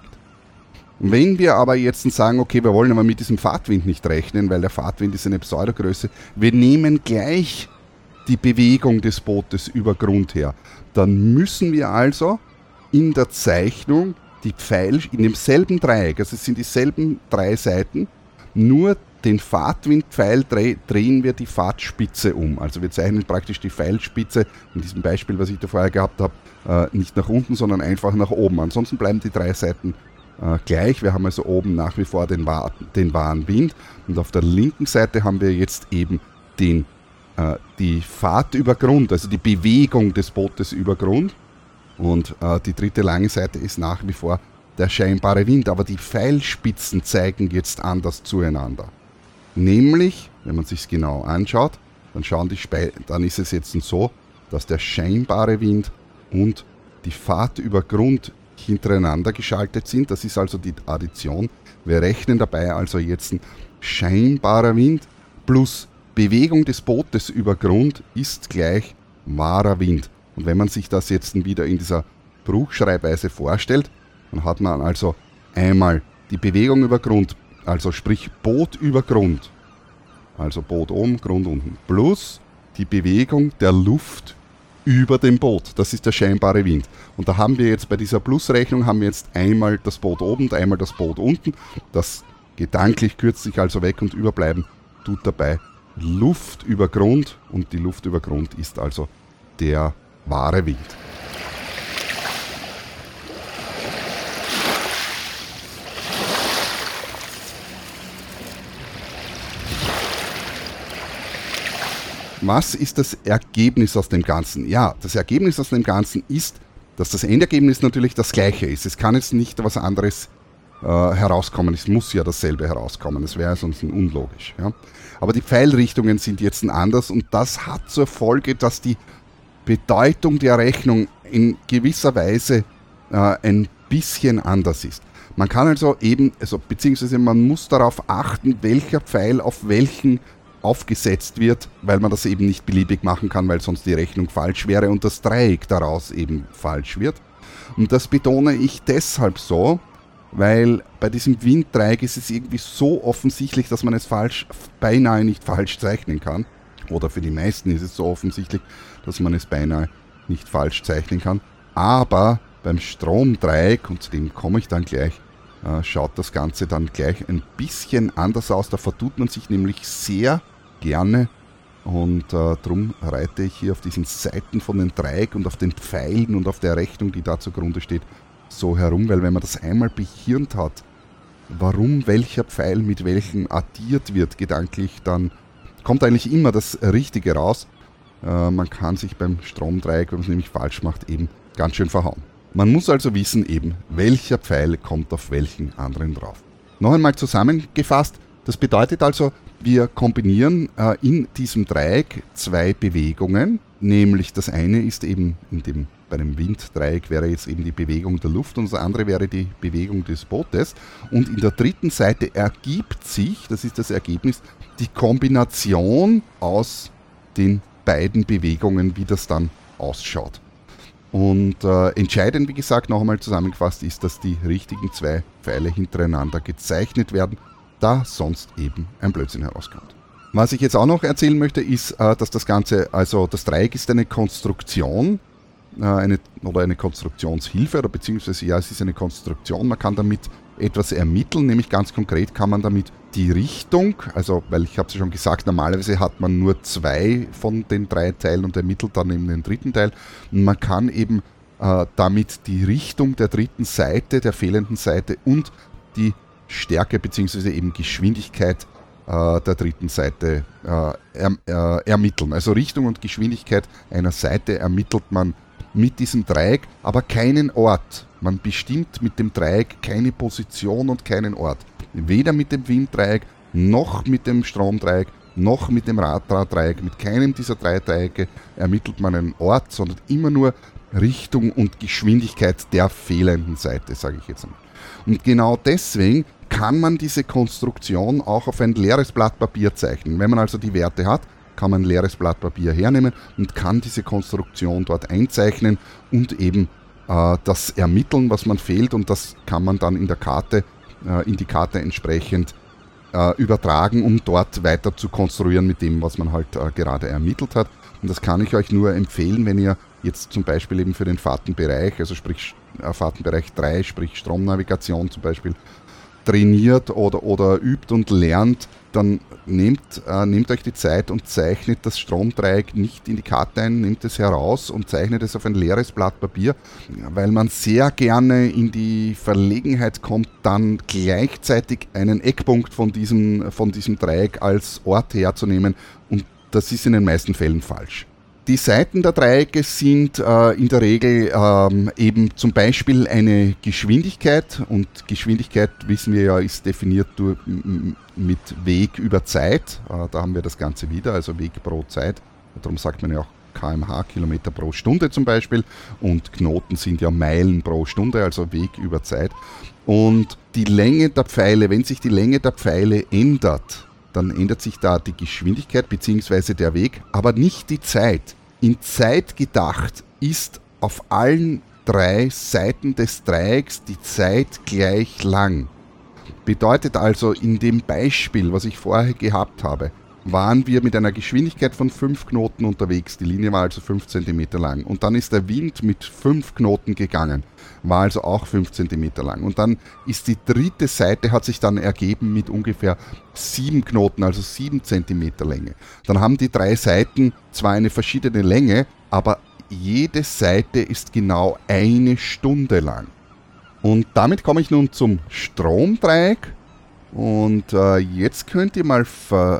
Wenn wir aber jetzt sagen, okay, wir wollen aber mit diesem Fahrtwind nicht rechnen, weil der Fahrtwind ist eine Pseudogröße, wir nehmen gleich die Bewegung des Bootes über Grund her, dann müssen wir also in der Zeichnung die Pfeil in demselben Dreieck, also es sind dieselben drei Seiten, nur den Fahrtwindpfeil dreh, drehen wir die Fahrtspitze um. Also wir zeichnen praktisch die Pfeilspitze, in diesem Beispiel, was ich da vorher gehabt habe, äh, nicht nach unten, sondern einfach nach oben. Ansonsten bleiben die drei Seiten äh, gleich. Wir haben also oben nach wie vor den, wahr, den wahren Wind und auf der linken Seite haben wir jetzt eben den, äh, die Fahrt über Grund, also die Bewegung des Bootes über Grund. Und äh, die dritte lange Seite ist nach wie vor der scheinbare Wind, aber die Pfeilspitzen zeigen jetzt anders zueinander. Nämlich, wenn man sich es genau anschaut, dann, schauen die Spe- dann ist es jetzt so, dass der scheinbare Wind und die Fahrt über Grund hintereinander geschaltet sind. Das ist also die Addition. Wir rechnen dabei also jetzt ein scheinbarer Wind plus Bewegung des Bootes über Grund ist gleich wahrer Wind. Und wenn man sich das jetzt wieder in dieser Bruchschreibweise vorstellt, dann hat man also einmal die Bewegung über Grund, also sprich Boot über Grund, also Boot oben, Grund unten, plus die Bewegung der Luft über dem Boot. Das ist der scheinbare Wind. Und da haben wir jetzt bei dieser Plusrechnung haben wir jetzt einmal das Boot oben und einmal das Boot unten. Das gedanklich kürzt sich also weg und überbleiben tut dabei Luft über Grund und die Luft über Grund ist also der wahre Wind. Was ist das Ergebnis aus dem Ganzen? Ja, das Ergebnis aus dem Ganzen ist, dass das Endergebnis natürlich das gleiche ist. Es kann jetzt nicht was anderes äh, herauskommen. Es muss ja dasselbe herauskommen. Das wäre sonst unlogisch. Ja? Aber die Pfeilrichtungen sind jetzt anders und das hat zur Folge, dass die Bedeutung der Rechnung in gewisser Weise äh, ein bisschen anders ist. Man kann also eben, also beziehungsweise man muss darauf achten, welcher Pfeil auf welchen aufgesetzt wird, weil man das eben nicht beliebig machen kann, weil sonst die Rechnung falsch wäre und das Dreieck daraus eben falsch wird. Und das betone ich deshalb so, weil bei diesem Winddreieck ist es irgendwie so offensichtlich, dass man es falsch, beinahe nicht falsch zeichnen kann. Oder für die meisten ist es so offensichtlich, dass man es beinahe nicht falsch zeichnen kann. Aber beim Stromdreieck, und zu dem komme ich dann gleich, äh, schaut das Ganze dann gleich ein bisschen anders aus. Da vertut man sich nämlich sehr gerne und äh, darum reite ich hier auf diesen Seiten von dem Dreieck und auf den Pfeilen und auf der Rechnung, die da zugrunde steht, so herum, weil wenn man das einmal behirnt hat, warum welcher Pfeil mit welchem addiert wird, gedanklich, dann kommt eigentlich immer das Richtige raus. Äh, man kann sich beim Stromdreieck, wenn man es nämlich falsch macht, eben ganz schön verhauen. Man muss also wissen eben, welcher Pfeil kommt auf welchen anderen drauf. Noch einmal zusammengefasst, das bedeutet also, wir kombinieren äh, in diesem Dreieck zwei Bewegungen, nämlich das eine ist eben, in dem, bei dem Winddreieck wäre jetzt eben die Bewegung der Luft und das andere wäre die Bewegung des Bootes. Und in der dritten Seite ergibt sich, das ist das Ergebnis, die Kombination aus den beiden Bewegungen, wie das dann ausschaut. Und äh, entscheidend, wie gesagt, noch einmal zusammengefasst, ist, dass die richtigen zwei Pfeile hintereinander gezeichnet werden, da sonst eben ein Blödsinn herauskommt. Was ich jetzt auch noch erzählen möchte, ist, äh, dass das Ganze, also das Dreieck ist eine Konstruktion, äh, eine, oder eine Konstruktionshilfe, oder beziehungsweise ja, es ist eine Konstruktion, man kann damit etwas ermitteln, nämlich ganz konkret kann man damit die Richtung, also weil ich habe es ja schon gesagt, normalerweise hat man nur zwei von den drei Teilen und ermittelt dann eben den dritten Teil. Und man kann eben äh, damit die Richtung der dritten Seite, der fehlenden Seite und die Stärke bzw. eben Geschwindigkeit äh, der dritten Seite äh, er, äh, ermitteln. Also Richtung und Geschwindigkeit einer Seite ermittelt man mit diesem Dreieck, aber keinen Ort. Man bestimmt mit dem Dreieck keine Position und keinen Ort. Weder mit dem Winddreieck, noch mit dem Stromdreieck, noch mit dem Raddrahtdreieck. Mit keinem dieser drei Dreiecke ermittelt man einen Ort, sondern immer nur Richtung und Geschwindigkeit der fehlenden Seite, sage ich jetzt einmal. Und genau deswegen kann man diese Konstruktion auch auf ein leeres Blatt Papier zeichnen. Wenn man also die Werte hat, kann man ein leeres Blatt Papier hernehmen und kann diese Konstruktion dort einzeichnen und eben äh, das ermitteln, was man fehlt, und das kann man dann in der Karte, äh, in die Karte entsprechend äh, übertragen, um dort weiter zu konstruieren mit dem, was man halt äh, gerade ermittelt hat. Und das kann ich euch nur empfehlen, wenn ihr jetzt zum Beispiel eben für den Fahrtenbereich, also sprich äh, Fahrtenbereich drei, sprich Stromnavigation zum Beispiel, trainiert oder, oder übt und lernt, dann nehmt, äh, nehmt euch die Zeit und zeichnet das Stromdreieck nicht in die Karte ein, nehmt es heraus und zeichnet es auf ein leeres Blatt Papier, weil man sehr gerne in die Verlegenheit kommt, dann gleichzeitig einen Eckpunkt von diesem, von diesem Dreieck als Ort herzunehmen, und das ist in den meisten Fällen falsch. Die Seiten der Dreiecke sind äh, in der Regel ähm, eben zum Beispiel eine Geschwindigkeit, und Geschwindigkeit, wissen wir ja, ist definiert durch, m- mit Weg über Zeit. Äh, da haben wir das Ganze wieder, also Weg pro Zeit. Darum sagt man ja auch Kilometer pro Stunde, Kilometer pro Stunde zum Beispiel, und Knoten sind ja Meilen pro Stunde, also Weg über Zeit. Und die Länge der Pfeile, wenn sich die Länge der Pfeile ändert, dann ändert sich da die Geschwindigkeit bzw. der Weg, aber nicht die Zeit. In Zeit gedacht ist auf allen drei Seiten des Dreiecks die Zeit gleich lang. Bedeutet also, in dem Beispiel, was ich vorher gehabt habe, waren wir mit einer Geschwindigkeit von fünf Knoten unterwegs. Die Linie war also fünf Zentimeter lang. Und dann ist der Wind mit fünf Knoten gegangen, war also auch fünf Zentimeter lang. Und dann ist die dritte Seite, hat sich dann ergeben mit ungefähr sieben Knoten, also sieben Zentimeter Länge. Dann haben die drei Seiten zwar eine verschiedene Länge, aber jede Seite ist genau eine Stunde lang. Und damit komme ich nun zum Stromdreieck. Und äh, jetzt könnt ihr mal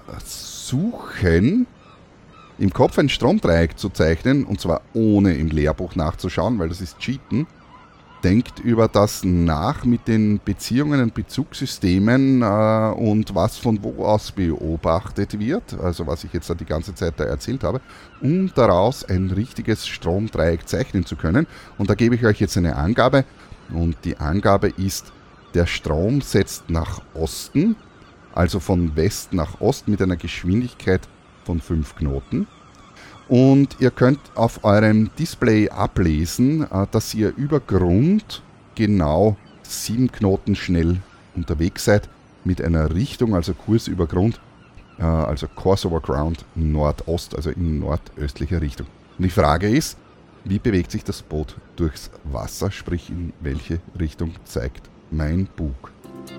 versuchen, im Kopf ein Stromdreieck zu zeichnen, und zwar ohne im Lehrbuch nachzuschauen, weil das ist Cheaten. Denkt über das nach mit den Beziehungen und Bezugssystemen äh, und was von wo aus beobachtet wird, also was ich jetzt die ganze Zeit da erzählt habe, um daraus ein richtiges Stromdreieck zeichnen zu können. Und da gebe ich euch jetzt eine Angabe, und die Angabe ist: Der Strom setzt nach Osten, also von West nach Ost mit einer Geschwindigkeit von fünf Knoten. Und ihr könnt auf eurem Display ablesen, dass ihr über Grund genau sieben Knoten schnell unterwegs seid mit einer Richtung, also Kurs über Grund, also Course over Ground, Nordost, also in nordöstlicher Richtung. Und die Frage ist, wie bewegt sich das Boot durchs Wasser, sprich in welche Richtung zeigt mein Bug?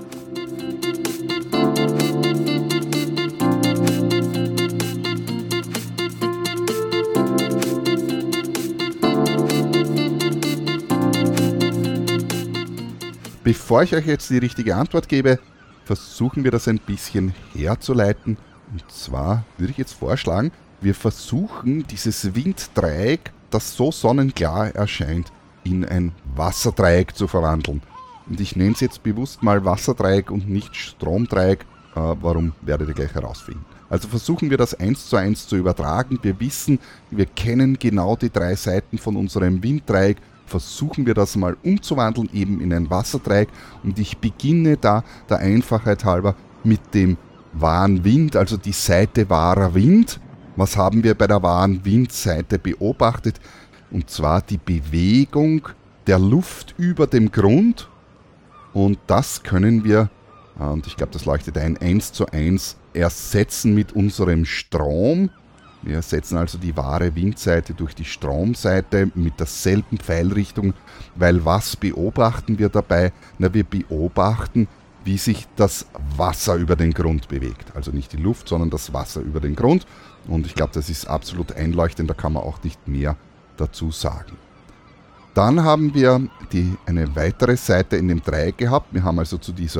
Bevor ich euch jetzt die richtige Antwort gebe, versuchen wir das ein bisschen herzuleiten. Und zwar würde ich jetzt vorschlagen, wir versuchen dieses Winddreieck, das so sonnenklar erscheint, in ein Wasserdreieck zu verwandeln. Und ich nenne es jetzt bewusst mal Wasserdreieck und nicht Stromdreieck. Äh, warum, werdet ihr gleich herausfinden. Also versuchen wir das eins zu eins zu übertragen. Wir wissen, wir kennen genau die drei Seiten von unserem Winddreieck. Versuchen wir das mal umzuwandeln, eben in ein Wasserdreieck. Und ich beginne da der Einfachheit halber mit dem wahren Wind, also die Seite wahrer Wind. Was haben wir bei der wahren Windseite beobachtet? Und zwar die Bewegung der Luft über dem Grund. Und das können wir, und ich glaube, das leuchtet ein, eins zu eins ersetzen mit unserem Strom. Wir ersetzen also die wahre Windseite durch die Stromseite mit derselben Pfeilrichtung, weil was beobachten wir dabei? Na, wir beobachten, wie sich das Wasser über den Grund bewegt. Also nicht die Luft, sondern das Wasser über den Grund. Und ich glaube, das ist absolut einleuchtend, da kann man auch nicht mehr dazu sagen. Dann haben wir die, eine weitere Seite in dem Dreieck gehabt. Wir haben also zu dieser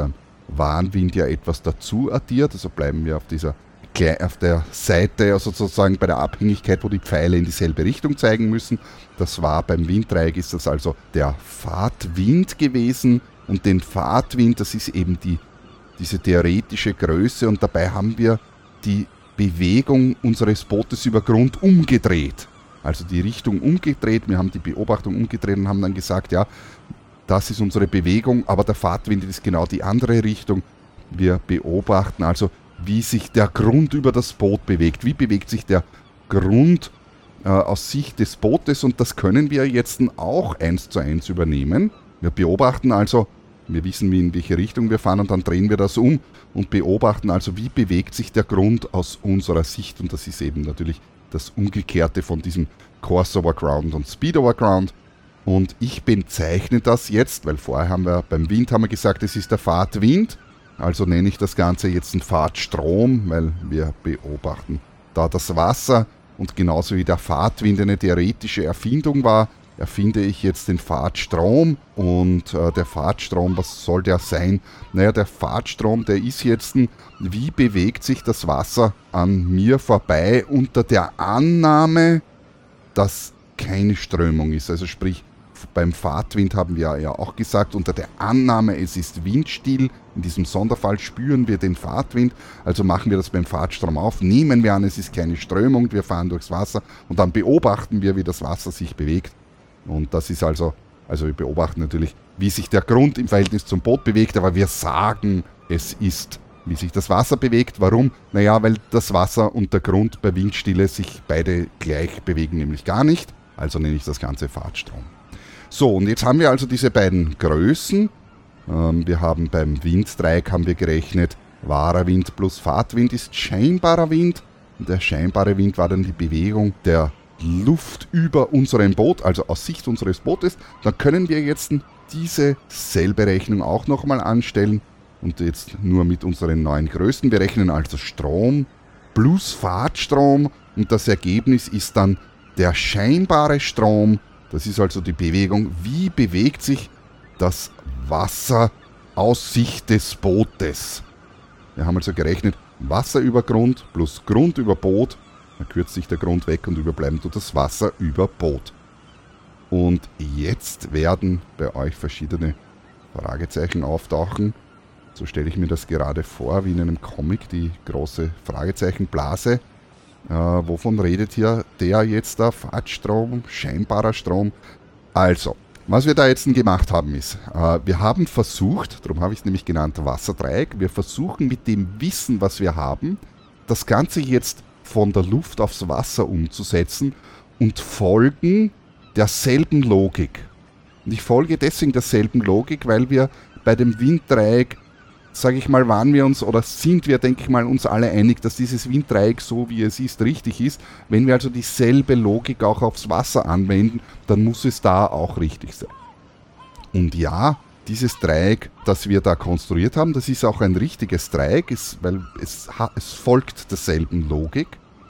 Warnwind ja etwas dazu addiert, also bleiben wir auf dieser auf der Seite, also sozusagen bei der Abhängigkeit, wo die Pfeile in dieselbe Richtung zeigen müssen. Das war beim Winddreieck, ist das also der Fahrtwind gewesen, und den Fahrtwind, das ist eben die, diese theoretische Größe, und dabei haben wir die Bewegung unseres Bootes über Grund umgedreht. Also die Richtung umgedreht, wir haben die Beobachtung umgedreht und haben dann gesagt, ja, das ist unsere Bewegung, aber der Fahrtwind ist genau die andere Richtung. Wir beobachten also, wie sich der Grund über das Boot bewegt. Wie bewegt sich der Grund äh, aus Sicht des Bootes? Und das können wir jetzt auch eins zu eins übernehmen. Wir beobachten also, wir wissen, wie in welche Richtung wir fahren, und dann drehen wir das um und beobachten also, wie bewegt sich der Grund aus unserer Sicht. Und das ist eben natürlich das Umgekehrte von diesem Course over Ground und Speed over Ground. Und ich bezeichne das jetzt, weil vorher haben wir beim Wind haben wir gesagt, es ist der Fahrtwind. Also nenne ich das Ganze jetzt einen Fahrtstrom, weil wir beobachten da das Wasser, und genauso wie der Fahrtwind eine theoretische Erfindung war, erfinde ich jetzt den Fahrtstrom. Und äh, der Fahrtstrom, was soll der sein? Naja, der Fahrtstrom, der ist jetzt, ein, wie bewegt sich das Wasser an mir vorbei unter der Annahme, dass keine Strömung ist. Also sprich, beim Fahrtwind haben wir ja auch gesagt, unter der Annahme, es ist windstill. In diesem Sonderfall spüren wir den Fahrtwind, also machen wir das beim Fahrtstrom auf, nehmen wir an, es ist keine Strömung, wir fahren durchs Wasser, und dann beobachten wir, wie das Wasser sich bewegt. Und das ist also, also wir beobachten natürlich, wie sich der Grund im Verhältnis zum Boot bewegt, aber wir sagen, es ist, wie sich das Wasser bewegt. Warum? Naja, weil das Wasser und der Grund bei Windstille sich beide gleich bewegen, nämlich gar nicht. Also nenne ich das Ganze Fahrtstrom. So, und jetzt haben wir also diese beiden Größen. Ähm, wir haben beim Winddreieck haben wir gerechnet, wahrer Wind plus Fahrtwind ist scheinbarer Wind. Und der scheinbare Wind war dann die Bewegung der Luft über unserem Boot, also aus Sicht unseres Bootes. Dann können wir jetzt diese selbe Rechnung auch nochmal anstellen. Und jetzt nur mit unseren neuen Größen. Wir rechnen also Strom plus Fahrtstrom. Und das Ergebnis ist dann der scheinbare Strom. Das ist also die Bewegung, wie bewegt sich das Wasser aus Sicht des Bootes. Wir haben also gerechnet, Wasser über Grund plus Grund über Boot. Dann kürzt sich der Grund weg und überbleiben tut das Wasser über Boot. Und jetzt werden bei euch verschiedene Fragezeichen auftauchen. So stelle ich mir das gerade vor, wie in einem Comic, die große Fragezeichenblase. Äh, wovon redet hier der jetzt da? Fahrtstrom, scheinbarer Strom. Also, was wir da jetzt gemacht haben ist, äh, wir haben versucht, darum habe ich es nämlich genannt Wasserdreieck, wir versuchen mit dem Wissen, was wir haben, das Ganze jetzt von der Luft aufs Wasser umzusetzen und folgen derselben Logik. Und ich folge deswegen derselben Logik, weil wir bei dem Winddreieck, sage ich mal, waren wir uns oder sind wir, denke ich mal, uns alle einig, dass dieses Winddreieck so wie es ist, richtig ist. Wenn wir also dieselbe Logik auch aufs Wasser anwenden, dann muss es da auch richtig sein. Und ja, dieses Dreieck, das wir da konstruiert haben, das ist auch ein richtiges Dreieck, ist, weil es, es folgt derselben Logik.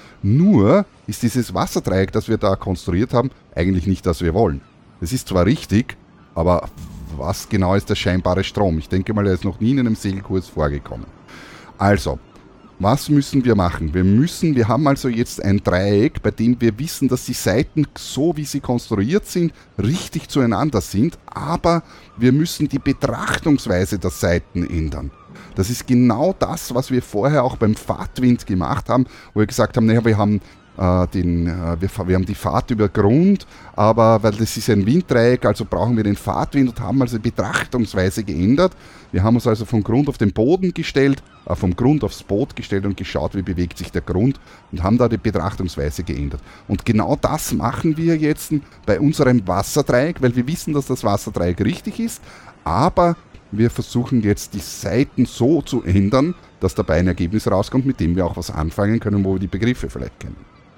Nur ist dieses Wasserdreieck, das wir da konstruiert haben, eigentlich nicht, das wir wollen. Es ist zwar richtig, aber was genau ist der scheinbare Strom? Ich denke mal, er ist noch nie in einem Segelkurs vorgekommen. Also, was müssen wir machen? Wir müssen, wir haben also jetzt ein Dreieck, bei dem wir wissen, dass die Seiten, so wie sie konstruiert sind, richtig zueinander sind, aber wir müssen die Betrachtungsweise der Seiten ändern. Das ist genau das, was wir vorher auch beim Fahrtwind gemacht haben, wo wir gesagt haben, naja, wir haben äh, den, äh, wir, wir haben die Fahrt über Grund, aber weil das ist ein Winddreieck, also brauchen wir den Fahrtwind und haben also die Betrachtungsweise geändert. Wir haben uns also vom Grund auf den Boden gestellt, äh, vom Grund aufs Boot gestellt und geschaut, wie bewegt sich der Grund und haben da die Betrachtungsweise geändert. Und genau das machen wir jetzt bei unserem Wasserdreieck, weil wir wissen, dass das Wasserdreieck richtig ist, aber wir versuchen jetzt die Seiten so zu ändern, dass dabei ein Ergebnis rauskommt, mit dem wir auch was anfangen können, wo wir die Begriffe vielleicht kennen.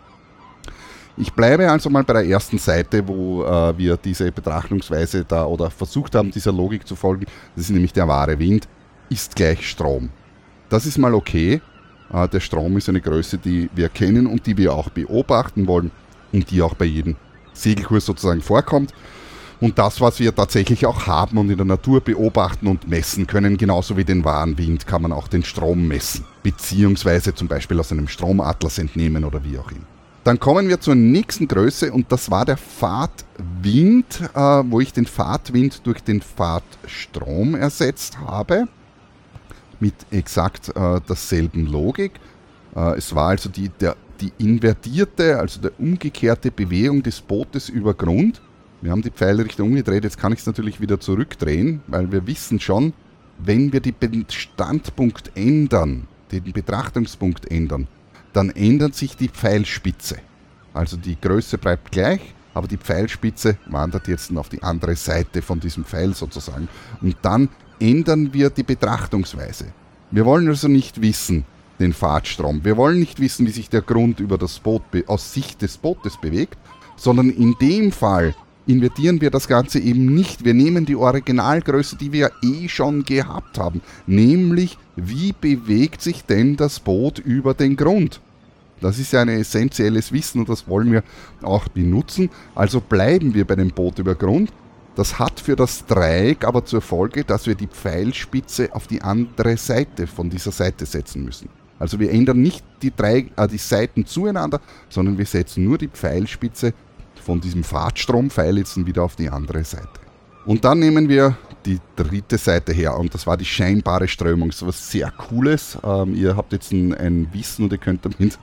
Ich bleibe also mal bei der ersten Seite, wo äh, wir diese Betrachtungsweise da oder versucht haben, dieser Logik zu folgen. Das ist nämlich der wahre Wind, ist gleich Strom. Das ist mal okay. Äh, der Strom ist eine Größe, die wir kennen und die wir auch beobachten wollen und die auch bei jedem Segelkurs sozusagen vorkommt. und das, was wir tatsächlich auch haben und in der Natur beobachten und messen können, genauso wie den wahren Wind, kann man auch den Strom messen, beziehungsweise zum Beispiel aus einem Stromatlas entnehmen oder wie auch immer. Dann kommen wir zur nächsten Größe und das war der Fahrtwind, äh, wo ich den Fahrtwind durch den Fahrtstrom ersetzt habe, mit exakt äh, derselben Logik. Äh, es war also die, der, die invertierte, also der umgekehrte Bewegung des Bootes über Grund. Wir haben die Pfeilrichtung umgedreht, jetzt kann ich es natürlich wieder zurückdrehen, weil wir wissen schon, wenn wir den Standpunkt ändern, den Betrachtungspunkt ändern, dann ändert sich die Pfeilspitze. Also die Größe bleibt gleich, aber die Pfeilspitze wandert jetzt auf die andere Seite von diesem Pfeil sozusagen. Und dann ändern wir die Betrachtungsweise. Wir wollen also nicht wissen, den Fahrtstrom, wir wollen nicht wissen, wie sich der Grund über das Boot aus Sicht des Bootes bewegt, sondern in dem Fall invertieren wir das Ganze eben nicht. Wir nehmen die Originalgröße, die wir eh schon gehabt haben, nämlich wie bewegt sich denn das Boot über den Grund? Das ist ja ein essentielles Wissen und das wollen wir auch benutzen. Also bleiben wir bei dem Boot über Grund. Das hat für das Dreieck aber zur Folge, dass wir die Pfeilspitze auf die andere Seite von dieser Seite setzen müssen. Also wir ändern nicht die, Dreieck, äh, die Seiten zueinander, sondern wir setzen nur die Pfeilspitze von diesem Fahrtstrom-Pfeil jetzt wieder auf die andere Seite. Und dann nehmen wir die dritte Seite her und das war die scheinbare Strömung. Das ist was sehr Cooles. Ähm, ihr habt jetzt ein, ein Wissen und ihr könnt damit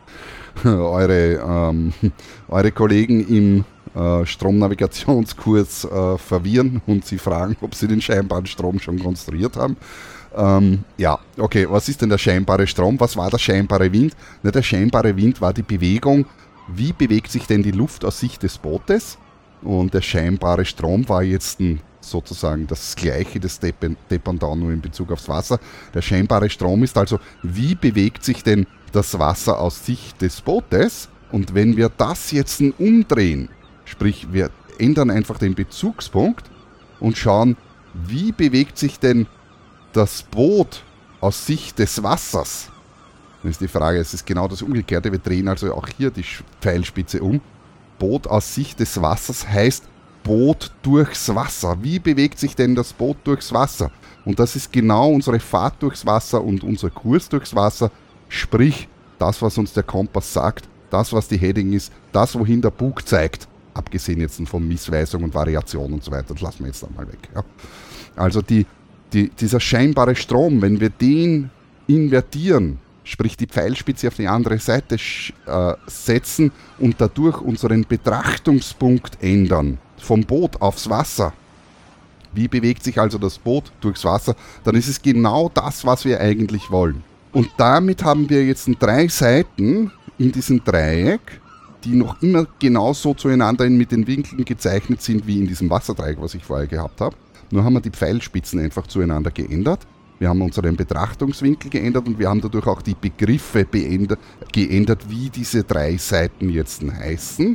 eure, ähm, eure Kollegen im äh, Stromnavigationskurs äh, verwirren und sie fragen, ob sie den scheinbaren Strom schon konstruiert haben. Ähm, ja, okay, was ist denn der scheinbare Strom? Was war der scheinbare Wind? Na, der scheinbare Wind war die Bewegung. Wie bewegt sich denn die Luft aus Sicht des Bootes? Und der scheinbare Strom war jetzt ein, sozusagen das gleiche des Dependant nur in Bezug aufs Wasser. Der scheinbare Strom ist also, wie bewegt sich denn das Wasser aus Sicht des Bootes? Und wenn wir das jetzt umdrehen, sprich wir ändern einfach den Bezugspunkt und schauen, wie bewegt sich denn das Boot aus Sicht des Wassers? Dann ist die Frage, es ist genau das Umgekehrte. Wir drehen also auch hier die Pfeilspitze um. Boot aus Sicht des Wassers heißt Boot durchs Wasser. Wie bewegt sich denn das Boot durchs Wasser? Und das ist genau unsere Fahrt durchs Wasser und unser Kurs durchs Wasser. Sprich, das, was uns der Kompass sagt, das, was die Heading ist, das, wohin der Bug zeigt. Abgesehen jetzt von Missweisung und Variation und so weiter. Das lassen wir jetzt einmal weg. Ja. Also die, die, dieser scheinbare Strom, wenn wir den invertieren, sprich die Pfeilspitze auf die andere Seite äh, setzen und dadurch unseren Betrachtungspunkt ändern, vom Boot aufs Wasser. Wie bewegt sich also das Boot durchs Wasser? Dann ist es genau das, was wir eigentlich wollen. Und damit haben wir jetzt drei Seiten in diesem Dreieck, die noch immer genauso zueinander mit den Winkeln gezeichnet sind wie in diesem Wasserdreieck, was ich vorher gehabt habe. Nur haben wir die Pfeilspitzen einfach zueinander geändert. Wir haben unseren Betrachtungswinkel geändert und wir haben dadurch auch die Begriffe beändert, geändert, wie diese drei Seiten jetzt heißen.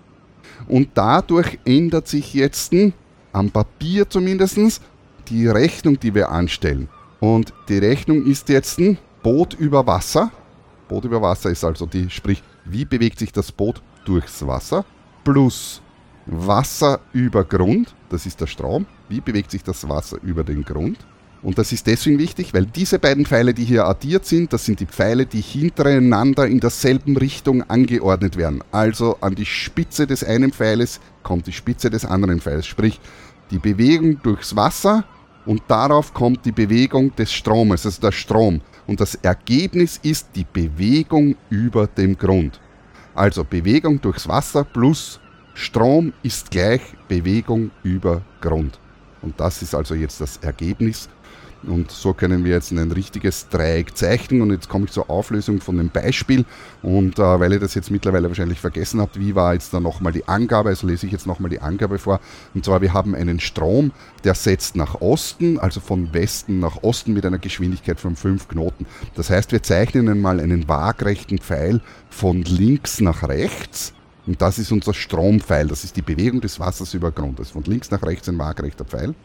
Und dadurch ändert sich jetzt, am Papier zumindest, die Rechnung, die wir anstellen. Und die Rechnung ist jetzt ein Boot über Wasser. Boot über Wasser ist also die, sprich, wie bewegt sich das Boot durchs Wasser, plus Wasser über Grund, das ist der Strom. Wie bewegt sich das Wasser über den Grund? Und das ist deswegen wichtig, weil diese beiden Pfeile, die hier addiert sind, das sind die Pfeile, die hintereinander in derselben Richtung angeordnet werden. Also an die Spitze des einen Pfeiles kommt die Spitze des anderen Pfeiles. Sprich, die Bewegung durchs Wasser und darauf kommt die Bewegung des Stromes, also der Strom. Und das Ergebnis ist die Bewegung über dem Grund. Also Bewegung durchs Wasser plus Strom ist gleich Bewegung über Grund. Und das ist also jetzt das Ergebnis. Und so können wir jetzt ein richtiges Dreieck zeichnen. Und jetzt komme ich zur Auflösung von dem Beispiel. Und äh, weil ihr das jetzt mittlerweile wahrscheinlich vergessen habt, wie war jetzt da nochmal die Angabe? Also lese ich jetzt nochmal die Angabe vor. Und zwar, wir haben einen Strom, der setzt nach Osten, also von Westen nach Osten mit einer Geschwindigkeit von fünf Knoten. Das heißt, wir zeichnen einmal einen waagrechten Pfeil von links nach rechts. Und das ist unser Strompfeil. Das ist die Bewegung des Wassers über Grund. Das ist von links nach rechts ein waagrechter Pfeil.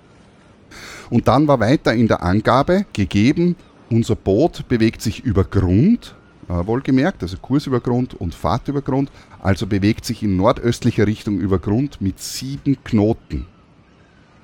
Und dann war weiter in der Angabe gegeben, unser Boot bewegt sich über Grund, äh, wohlgemerkt, also Kurs über Grund und Fahrt über Grund, also bewegt sich in nordöstlicher Richtung über Grund mit sieben Knoten.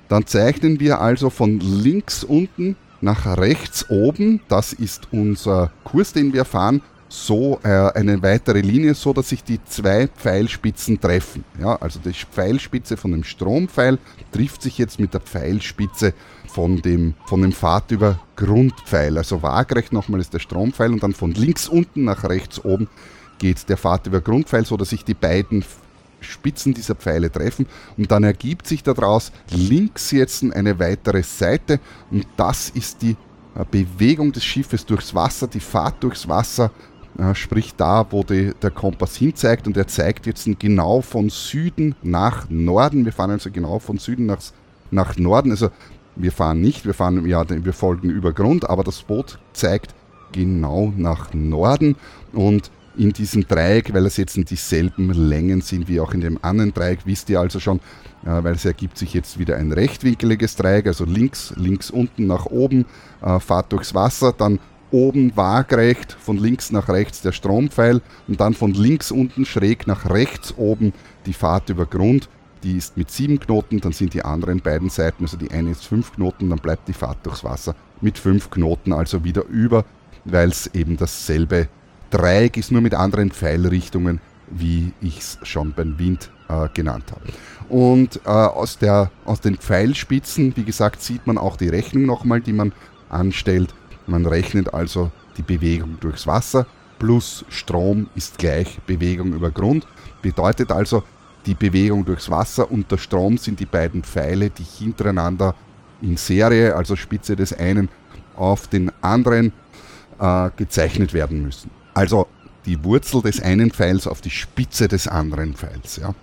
Dann zeichnen wir also von links unten nach rechts oben, das ist unser Kurs, den wir fahren, so äh, eine weitere Linie, so dass sich die zwei Pfeilspitzen treffen. Ja, also die Pfeilspitze von dem Strompfeil trifft sich jetzt mit der Pfeilspitze von dem, von dem Pfad über Grundpfeil. Also waagrecht nochmal ist der Strompfeil und dann von links unten nach rechts oben geht der Pfad über Grundpfeil, so dass sich die beiden Spitzen dieser Pfeile treffen und dann ergibt sich daraus links jetzt eine weitere Seite und das ist die Bewegung des Schiffes durchs Wasser, die Fahrt durchs Wasser, sprich da, wo die, der Kompass hin zeigt und er zeigt jetzt genau von Süden nach Norden. Wir fahren also genau von Süden nach, nach Norden, also wir fahren nicht, wir fahren, ja, wir folgen über Grund, aber das Boot zeigt genau nach Norden und in diesem Dreieck, weil es jetzt in dieselben Längen sind wie auch in dem anderen Dreieck, wisst ihr also schon, äh, weil es ergibt sich jetzt wieder ein rechtwinkeliges Dreieck, also links, links unten nach oben, äh, Fahrt durchs Wasser, dann oben waagrecht, von links nach rechts der Strompfeil und dann von links unten schräg nach rechts oben die Fahrt über Grund, die ist mit sieben Knoten, dann sind die anderen beiden Seiten, also die eine ist fünf Knoten, dann bleibt die Fahrt durchs Wasser mit fünf Knoten, also wieder über, weil es eben dasselbe Dreieck ist, nur mit anderen Pfeilrichtungen, wie ich es schon beim Wind äh, genannt habe. Und äh, aus, der, aus den Pfeilspitzen, wie gesagt, sieht man auch die Rechnung nochmal, die man anstellt. Man rechnet also die Bewegung durchs Wasser plus Strom ist gleich Bewegung über Grund. Bedeutet also, die Bewegung durchs Wasser und der Strom sind die beiden Pfeile, die hintereinander in Serie, also Spitze des einen auf den anderen, äh, gezeichnet werden müssen. Also die Wurzel des einen Pfeils auf die Spitze des anderen Pfeils. Ja.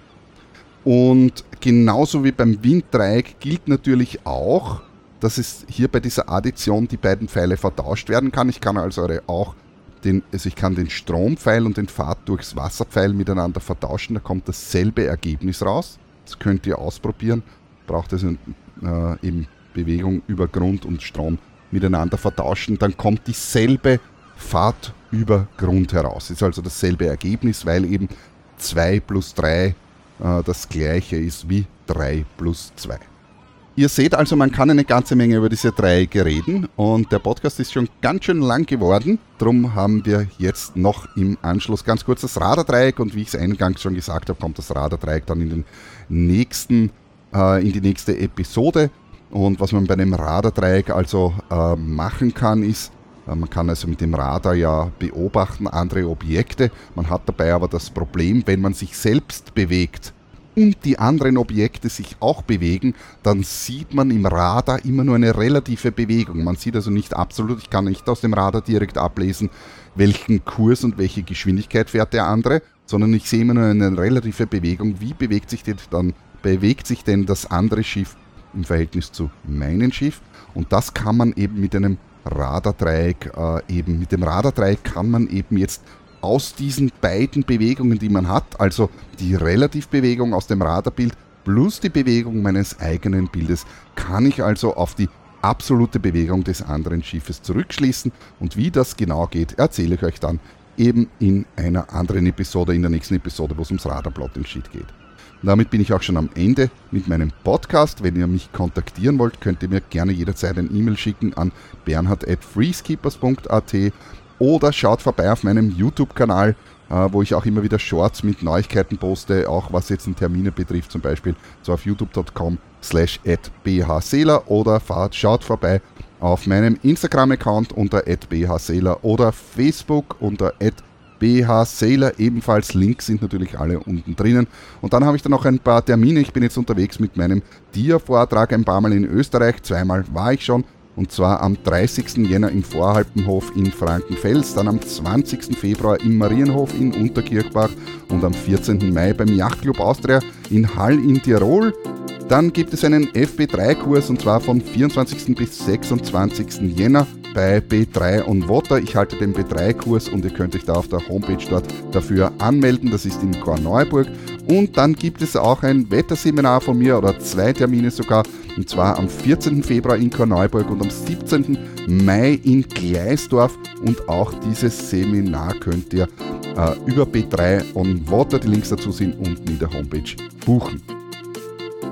Und genauso wie beim Winddreieck gilt natürlich auch, dass es hier bei dieser Addition die beiden Pfeile vertauscht werden kann. Ich kann also auch den, also ich kann den Strompfeil und den Pfad durchs Wasserpfeil miteinander vertauschen. Da kommt dasselbe Ergebnis raus. Das könnt ihr ausprobieren. Braucht also äh, eben Bewegung über Grund und Strom miteinander vertauschen. Dann kommt dieselbe Fahrt über Grund heraus. Ist also dasselbe Ergebnis, weil eben zwei plus drei äh, das gleiche ist wie drei plus zwei. Ihr seht also, man kann eine ganze Menge über diese Dreiecke reden und der Podcast ist schon ganz schön lang geworden. Darum haben wir jetzt noch im Anschluss ganz kurz das Radardreieck und wie ich es eingangs schon gesagt habe, kommt das Radardreieck dann in, den nächsten, äh, in die nächste Episode. Und was man bei einem Radardreieck also äh, machen kann, ist, man kann also mit dem Radar ja beobachten andere Objekte. Man hat dabei aber das Problem, wenn man sich selbst bewegt und die anderen Objekte sich auch bewegen, dann sieht man im Radar immer nur eine relative Bewegung. Man sieht also nicht absolut, ich kann nicht aus dem Radar direkt ablesen, welchen Kurs und welche Geschwindigkeit fährt der andere, sondern ich sehe immer nur eine relative Bewegung. Wie bewegt sich denn dann, bewegt sich denn das andere Schiff im Verhältnis zu meinem Schiff? Und das kann man eben mit einem Radardreieck, äh, eben mit dem Radardreieck kann man eben jetzt aus diesen beiden Bewegungen, die man hat, also die Relativbewegung aus dem Radarbild plus die Bewegung meines eigenen Bildes, kann ich also auf die absolute Bewegung des anderen Schiffes zurückschließen. Und wie das genau geht, erzähle ich euch dann eben in einer anderen Episode, in der nächsten Episode, wo es ums Radarplotting Sheet geht. Damit bin ich auch schon am Ende mit meinem Podcast. Wenn ihr mich kontaktieren wollt, könnt ihr mir gerne jederzeit ein E-Mail schicken an bernhard at freeskippers punkt a t oder schaut vorbei auf meinem YouTube-Kanal, äh, wo ich auch immer wieder Shorts mit Neuigkeiten poste, auch was jetzt Termine betrifft, zum Beispiel so auf youtube punkt com slash at bhseeler oder fahrt, schaut vorbei auf meinem Instagram-Account unter at bhseeler oder Facebook unter at bhseeler, ebenfalls Links sind natürlich alle unten drinnen. Und dann habe ich dann noch ein paar Termine. Ich bin jetzt unterwegs mit meinem Dia-Vortrag ein paar Mal in Österreich. Zweimal war ich schon. Und zwar am dreißigsten Jänner im Voralpenhof in Frankenfels, dann am zwanzigsten Februar im Marienhof in Unterkirchbach und am vierzehnten Mai beim Yachtclub Austria in Hall in Tirol. Dann gibt es einen F B drei Kurs und zwar vom vierundzwanzigsten bis sechsundzwanzigsten Jänner bei B drei on Water. Ich halte den B drei Kurs und ihr könnt euch da auf der Homepage dort dafür anmelden. Das ist in Korneuburg. Und dann gibt es auch ein Wetterseminar von mir oder zwei Termine sogar. Und zwar am vierzehnten Februar in Korneuburg und am siebzehnten Mai in Gleisdorf. Und auch dieses Seminar könnt ihr äh, über B drei on Water, die Links dazu sind unten in der Homepage, buchen.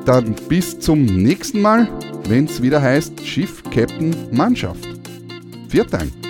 Dann bis zum nächsten Mal, wenn es wieder heißt Schiff, Captain, Mannschaft. Vielen Dank.